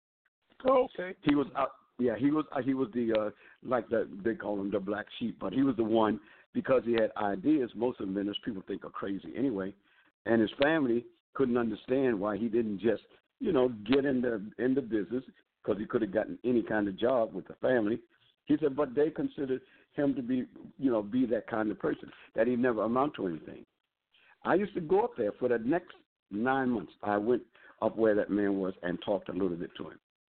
[SPEAKER 5] Oh, okay.
[SPEAKER 4] He was out. Yeah, he was the they call him the black sheep, but he was the one, because he had ideas. Most of them, people think are crazy anyway, and his family couldn't understand why he didn't just get in the business, because he could have gotten any kind of job with the family. He said, but they considered him to be be that kind of person, that he never amount to anything. I used to go up there for the next 9 months. I went up where that man was and talked a little bit to him.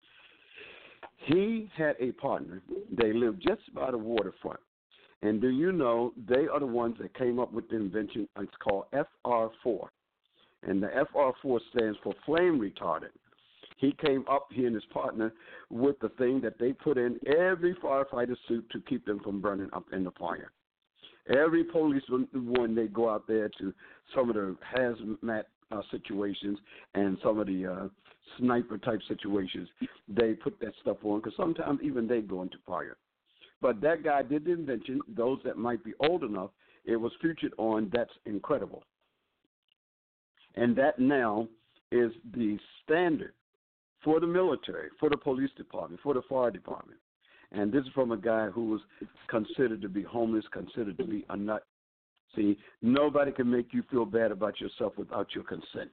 [SPEAKER 4] He had a partner. They lived just by the waterfront. And do you know, they are the ones that came up with the invention. It's called FR4. And the FR4 stands for flame retardant. He came up, he and his partner, with the thing that they put in every firefighter suit to keep them from burning up in the fire. Every policeman, when they go out there to some of the hazmat situations and some of the sniper-type situations, they put that stuff on, because sometimes even they go into fire. But that guy did the invention. Those that might be old enough, it was featured on That's Incredible. And that now is the standard for the military, for the police department, for the fire department. And this is from a guy who was considered to be homeless, considered to be a nut. See, nobody can make you feel bad about yourself without your consent.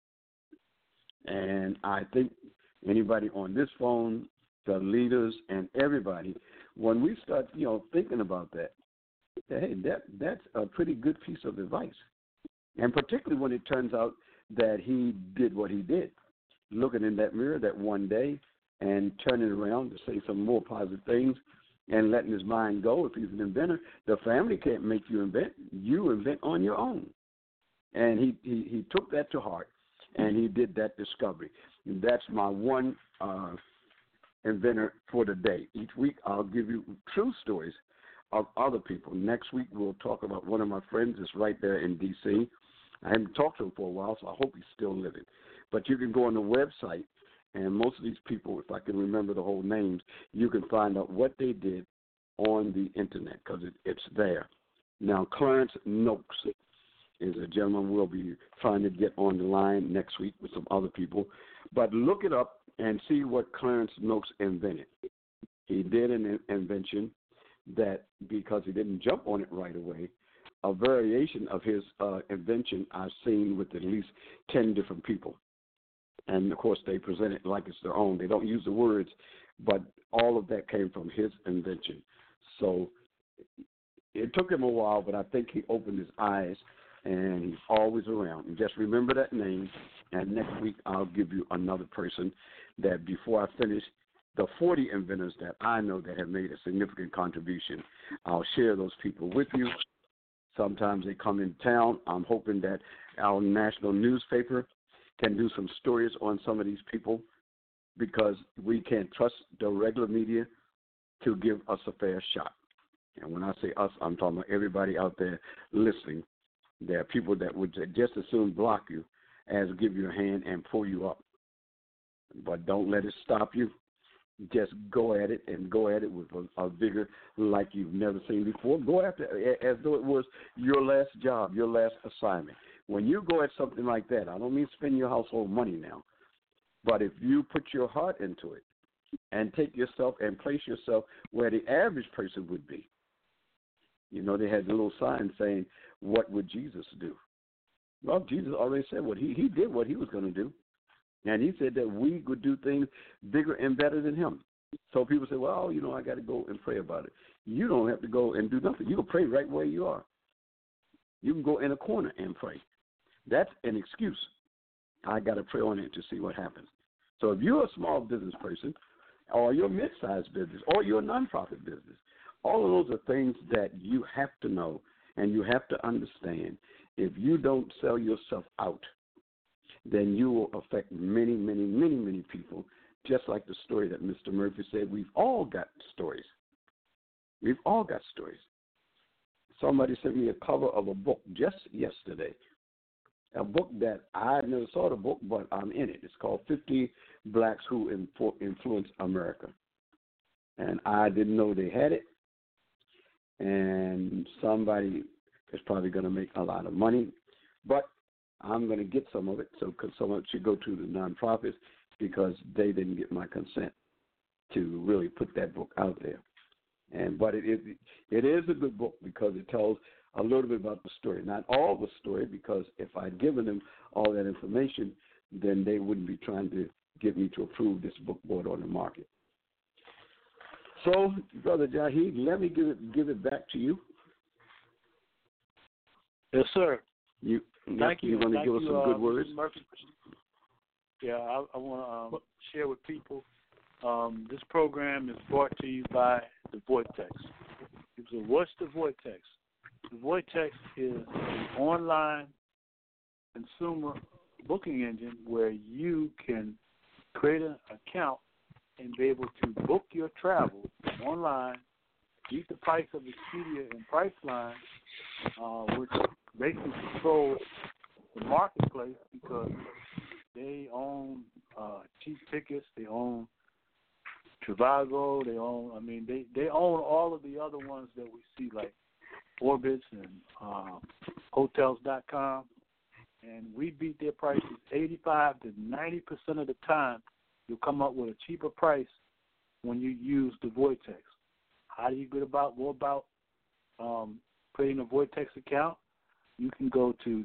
[SPEAKER 4] And I think anybody on this phone, the leaders and everybody, when we start, thinking about that, hey, that's a pretty good piece of advice. And particularly when it turns out that he did what he did, looking in that mirror that one day and turning around to say some more positive things and letting his mind go. If he's an inventor, the family can't make you invent. You invent on your own. And he took that to heart, and he did that discovery. And that's my one inventor for the day. Each week I'll give you true stories of other people. Next week we'll talk about one of my friends that's right there in D.C. I haven't talked to him for a while, so I hope he's still living. But you can go on the website, and most of these people, if I can remember the whole names, you can find out what they did on the Internet, because it's there. Now, Clarence Noakes is a gentleman we'll be trying to get on the line next week with some other people. But look it up and see what Clarence Noakes invented. He did an invention that, because he didn't jump on it right away, a variation of his invention I've seen with at least 10 different people. And, of course, they present it like it's their own. They don't use the words, but all of that came from his invention. So it took him a while, but I think he opened his eyes, and he's always around. And just remember that name, and next week I'll give you another person that, before I finish the 40 inventors that I know that have made a significant contribution, I'll share those people with you. Sometimes they come in town. I'm hoping that our national newspaper can do some stories on some of these people, because we can't trust the regular media to give us a fair shot. And when I say us, I'm talking about everybody out there listening. There are people that would just as soon block you as give you a hand and pull you up. But don't let it stop you. Just go at it, and go at it with a vigor like you've never seen before. Go after it as though it was your last job, your last assignment. When you go at something like that, I don't mean spend your household money now, but if you put your heart into it and take yourself and place yourself where the average person would be. You know, they had the little sign saying, "What would Jesus do?" Well, Jesus already said what he did what he was going to do. And he said that we would do things bigger and better than him. So people say, well, you know, I got to go and pray about it. You don't have to go and do nothing. You can pray right where you are. You can go in a corner and pray. That's an excuse. I got to pray on it to see what happens. So if you're a small business person, or you're a mid-sized business, or you're a nonprofit business, all of those are things that you have to know and you have to understand. If you don't sell yourself out, then you will affect many, many, many, many people, just like the story that Mr. Murphy said. We've all got stories. We've all got stories. Somebody sent me a cover of a book just yesterday, a book that I never saw the book, but I'm in it. It's called 50 Blacks Who Influenced America. And I didn't know they had it. And somebody is probably going to make a lot of money. But I'm going to get some of it, so because some of it should go to the nonprofits because they didn't get my consent to really put that book out there. But it is a good book because it tells a little bit about the story. Not all the story, because if I'd given them all that information, then they wouldn't be trying to get me to approve this book bought on the market. So, Brother Jaheed, let me give it back to you.
[SPEAKER 3] Yes, sir.
[SPEAKER 4] Thank you. You're going to give us some good words?
[SPEAKER 3] Murphy. Yeah, I want to share with people. This program is brought to you by the Vortex. So what's the Vortex? The Vortex is an online consumer booking engine where you can create an account and be able to book your travel online, beat the price of Expedia and Priceline, which basically control the marketplace because they own cheap tickets, they own Trivago, they own all of the other ones that we see like Orbitz and Hotels.com, and we beat their prices 85 to 90% of the time. You'll come up with a cheaper price when you use the Vortex. How do you go about creating a Vortex account? You can go to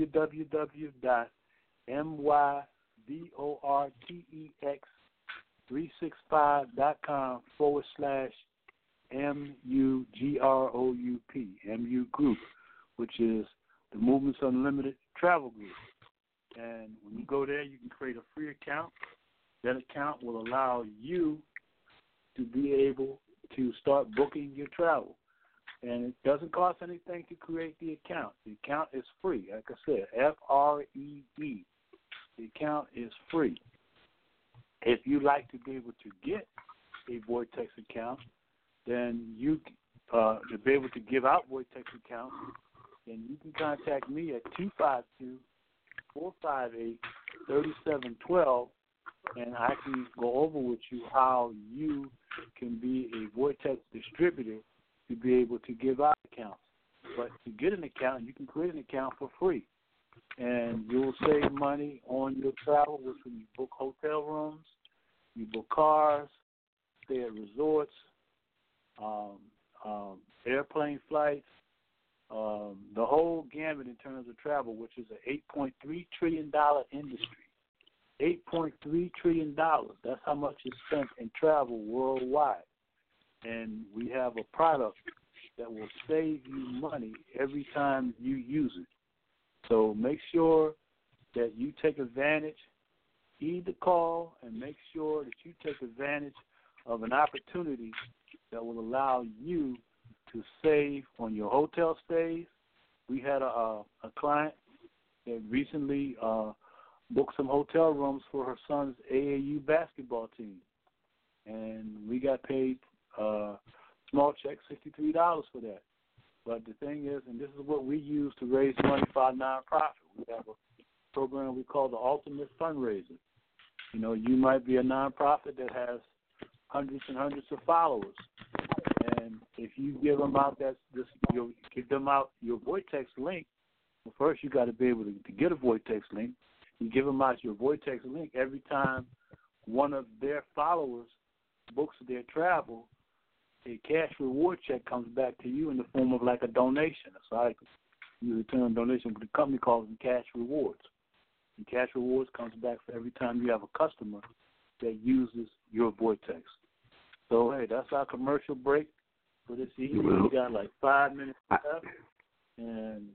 [SPEAKER 3] www.myvortex365.com/MUGROUP, MU which is the Movements Unlimited Travel Group. And when you go there, you can create a free account. That account will allow you to be able to start booking your travel. And it doesn't cost anything to create the account. The account is free. Like I said, FREE. The account is free. If you'd like to be able to get a Vortex account, then you to be able to give out Vortex accounts, then you can contact me at 252-458-3712, and I can go over with you how you can be a Vortex distributor to be able to give out accounts. But to get an account, you can create an account for free, and you'll save money on your travel, which when you book hotel rooms, you book cars, stay at resorts, airplane flights, the whole gamut in terms of travel, which is an $8.3 trillion industry. $8.3 trillion. That's how much is spent in travel worldwide. And we have a product that will save you money every time you use it. So make sure that you take advantage, heed the call, and make sure that you take advantage of an opportunity that will allow you to save on your hotel stays. We had a client that recently booked some hotel rooms for her son's AAU basketball team, and we got paid Small check, $63 for that. But the thing is, and this is what we use to raise money for our nonprofit. We have a program we call the Ultimate Fundraiser. You know, you might be a nonprofit that has hundreds and hundreds of followers, and if you give them out you give them out your Vortex link. Well, first you got to be able to get a Vortex link. You give them out your Vortex link every time one of their followers books their travel. A cash reward check comes back to you in the form of like a donation. So I use the term donation, but the company calls them cash rewards. And cash rewards comes back for every time you have a customer that uses your Vortex. So, hey, that's our commercial break for this evening. We got like 5 minutes left, and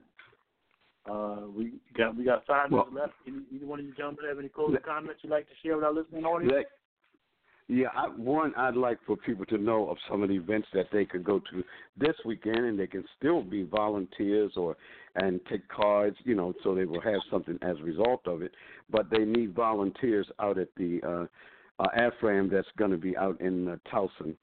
[SPEAKER 3] we got 5 minutes left. Either one of you gentlemen have any closing comments you'd like to share with our listening audience?
[SPEAKER 4] Yeah, I'd like for people to know of some of the events that they could go to this weekend, and they can still be volunteers and take cards, you know, so they will have something as a result of it. But they need volunteers out at the AFRAM that's going to be out in Towson,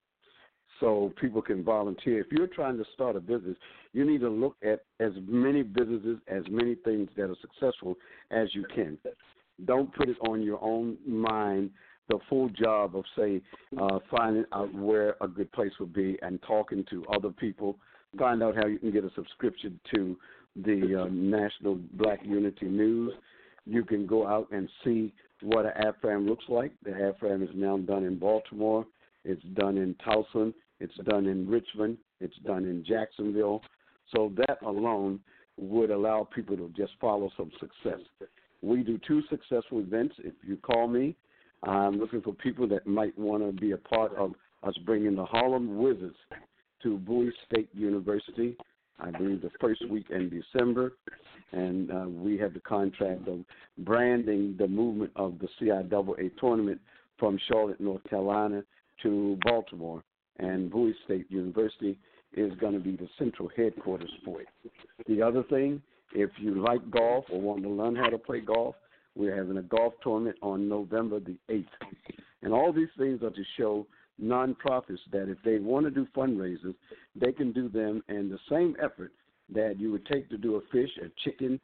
[SPEAKER 4] so people can volunteer. If you're trying to start a business, you need to look at as many businesses, as many things that are successful as you can. Don't put it on your own mind, the full job of, say, finding out where a good place would be and talking to other people. Find out how you can get a subscription to the National Black Unity News. You can go out and see what an AFRAM looks like. The AFRAM is now done in Baltimore. It's done in Towson. It's done in Richmond. It's done in Jacksonville. So that alone would allow people to just follow some success. We do 2 successful events. If you call me, I'm looking for people that might want to be a part of us bringing the Harlem Wizards to Bowie State University, I believe the first week in December. And we have the contract of branding the movement of the CIAA tournament from Charlotte, North Carolina to Baltimore. And Bowie State University is going to be the central headquarters for it. The other thing, if you like golf or want to learn how to play golf, we're having a golf tournament on November the 8th. And all these things are to show nonprofits that if they want to do fundraisers, they can do them in the same effort that you would take to do a fish, a chicken,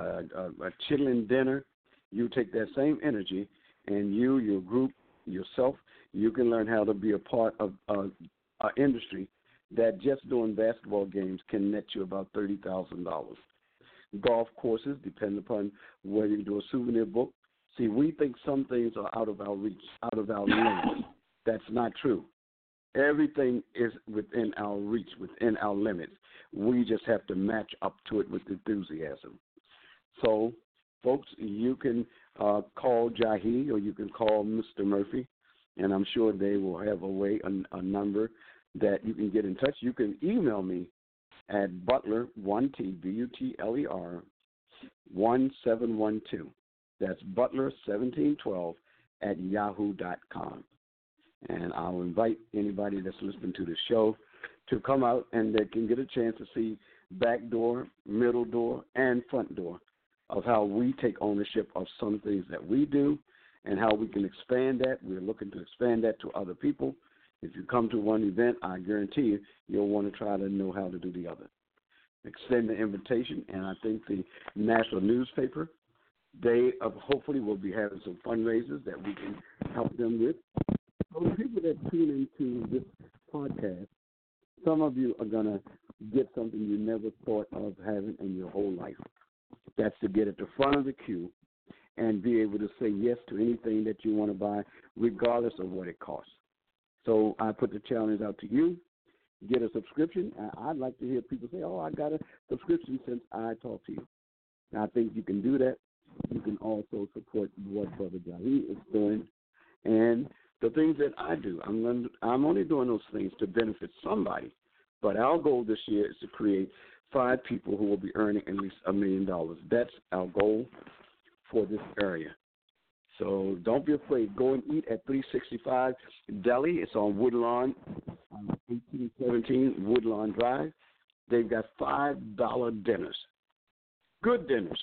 [SPEAKER 4] a chitlin dinner. You take that same energy, and you, your group, yourself, you can learn how to be a part of an industry that just doing basketball games can net you about $30,000. Golf courses, depending upon whether you do a souvenir book. See, we think some things are out of our reach, out of our limits. That's not true. Everything is within our reach, within our limits. We just have to match up to it with enthusiasm. So, folks, you can call Jahi or you can call Mr. Murphy, and I'm sure they will have a number that you can get in touch. You can email me at Butler, 1T, B-U-T-L-E-R, 1712. That's Butler1712 at yahoo.com. And I'll invite anybody that's listening to the show to come out, and they can get a chance to see back door, middle door, and front door of how we take ownership of some things that we do and how we can expand that. We're looking to expand that to other people. If you come to one event, I guarantee you, you'll want to try to know how to do the other. Extend the invitation, and I think the national newspaper, they hopefully will be having some fundraisers that we can help them with. So the people that tune into this podcast, some of you are going to get something you never thought of having in your whole life. That's to get at the front of the queue and be able to say yes to anything that you want to buy, regardless of what it costs. So I put the challenge out to you. Get a subscription. I'd like to hear people say, I got a subscription since I talked to you. And I think you can do that. You can also support what Brother Jahi is doing and the things that I do. I'm only doing those things to benefit somebody. But our goal this year is to create 5 people who will be earning at least $1 million. That's our goal for this area. So don't be afraid. Go and eat at 365 Deli. It's on Woodlawn, 1817 Woodlawn Drive. They've got $5 dinners. Good dinners.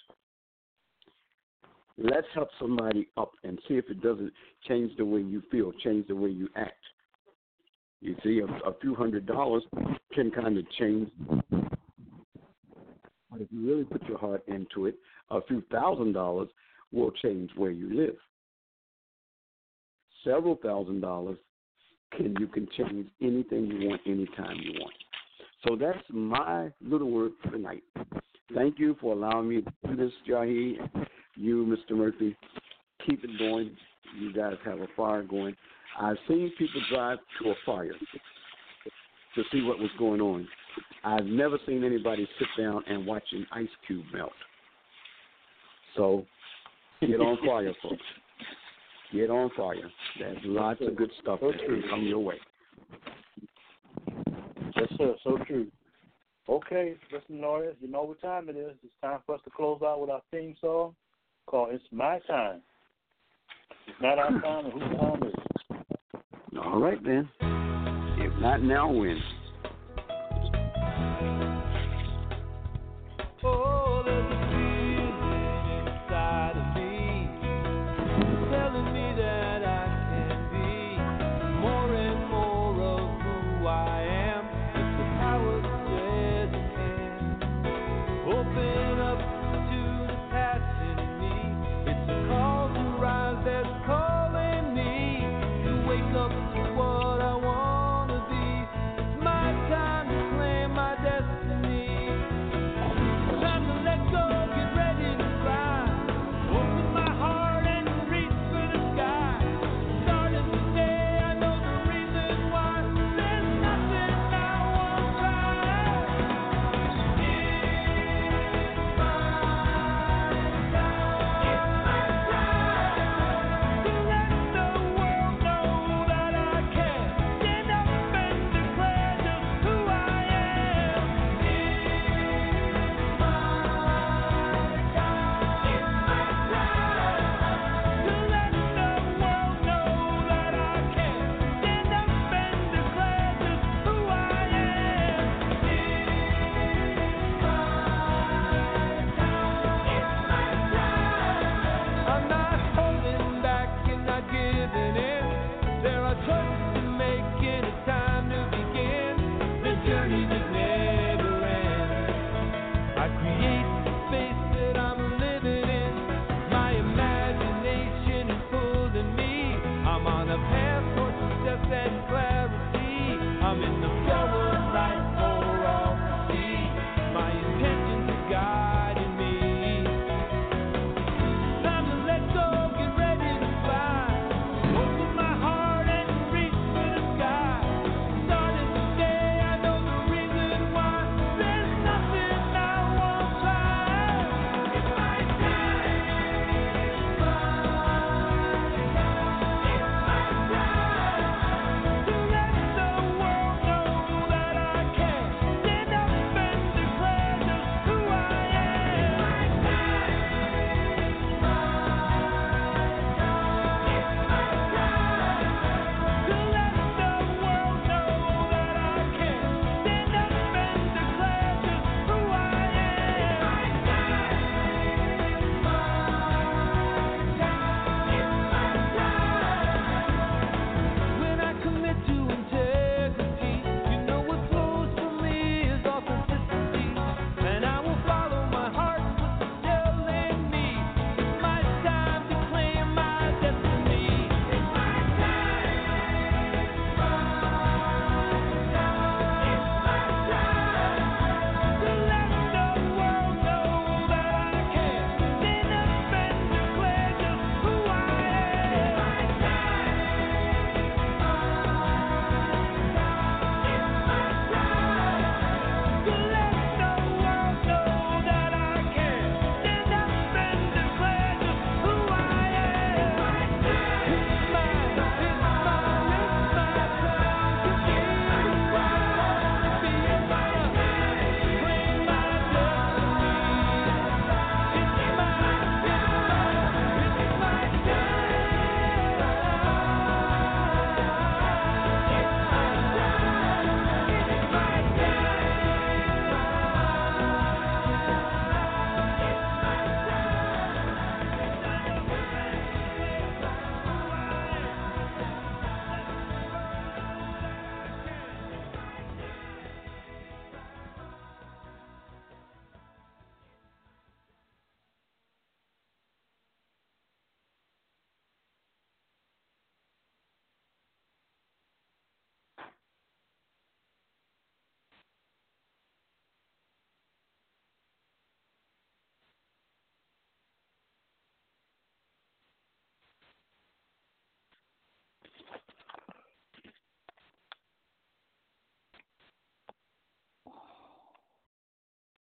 [SPEAKER 4] Let's help somebody up and see if it doesn't change the way you feel, change the way you act. You see, a few $100s can kind of change. But if you really put your heart into it, a few $1,000s will change where you live. Several $1,000s you can change anything you want, anytime you want. So that's my little word for tonight. Thank you for allowing me to do this, Jahi. You, Mr. Murphy, keep it going. You guys have a fire going. I've seen people drive to a fire to see what was going on. I've never seen anybody sit down and watch an ice cube melt. So get on fire, folks. Get on fire. There's lots of good stuff that can come your way.
[SPEAKER 3] Yes, sir. So true. Okay, listen, Norris, you know what time it is. It's time for us to close out with our theme song called It's My Time. It's not our time, and whose time is it?
[SPEAKER 4] All right, then. If not now, when?
[SPEAKER 6] Oh, there's a feeling inside of me telling me that I can be more and more of who I am. It's the power that says I can. Open up to the passion in me. It's a call to rise that's calling me to wake up to what I want to be. It's my time to claim my destiny. Time to let go, get ready to fly. Open my heart and reach for the sky. Starting today, I know the reason why. There's nothing I won't try. It's my time. It's my time to let the world know that I can stand up and declare just who I am. It's my time. It's my time to let the world know that I can stand up and declare just who I am. It's my time. It's my time. I'm not holding back and not giving in. There are choices to make and it's time to begin. The journey that never ends. I create the space that I'm living in. My imagination is pulling me. I'm on a path toward success and clarity. I'm in the flow.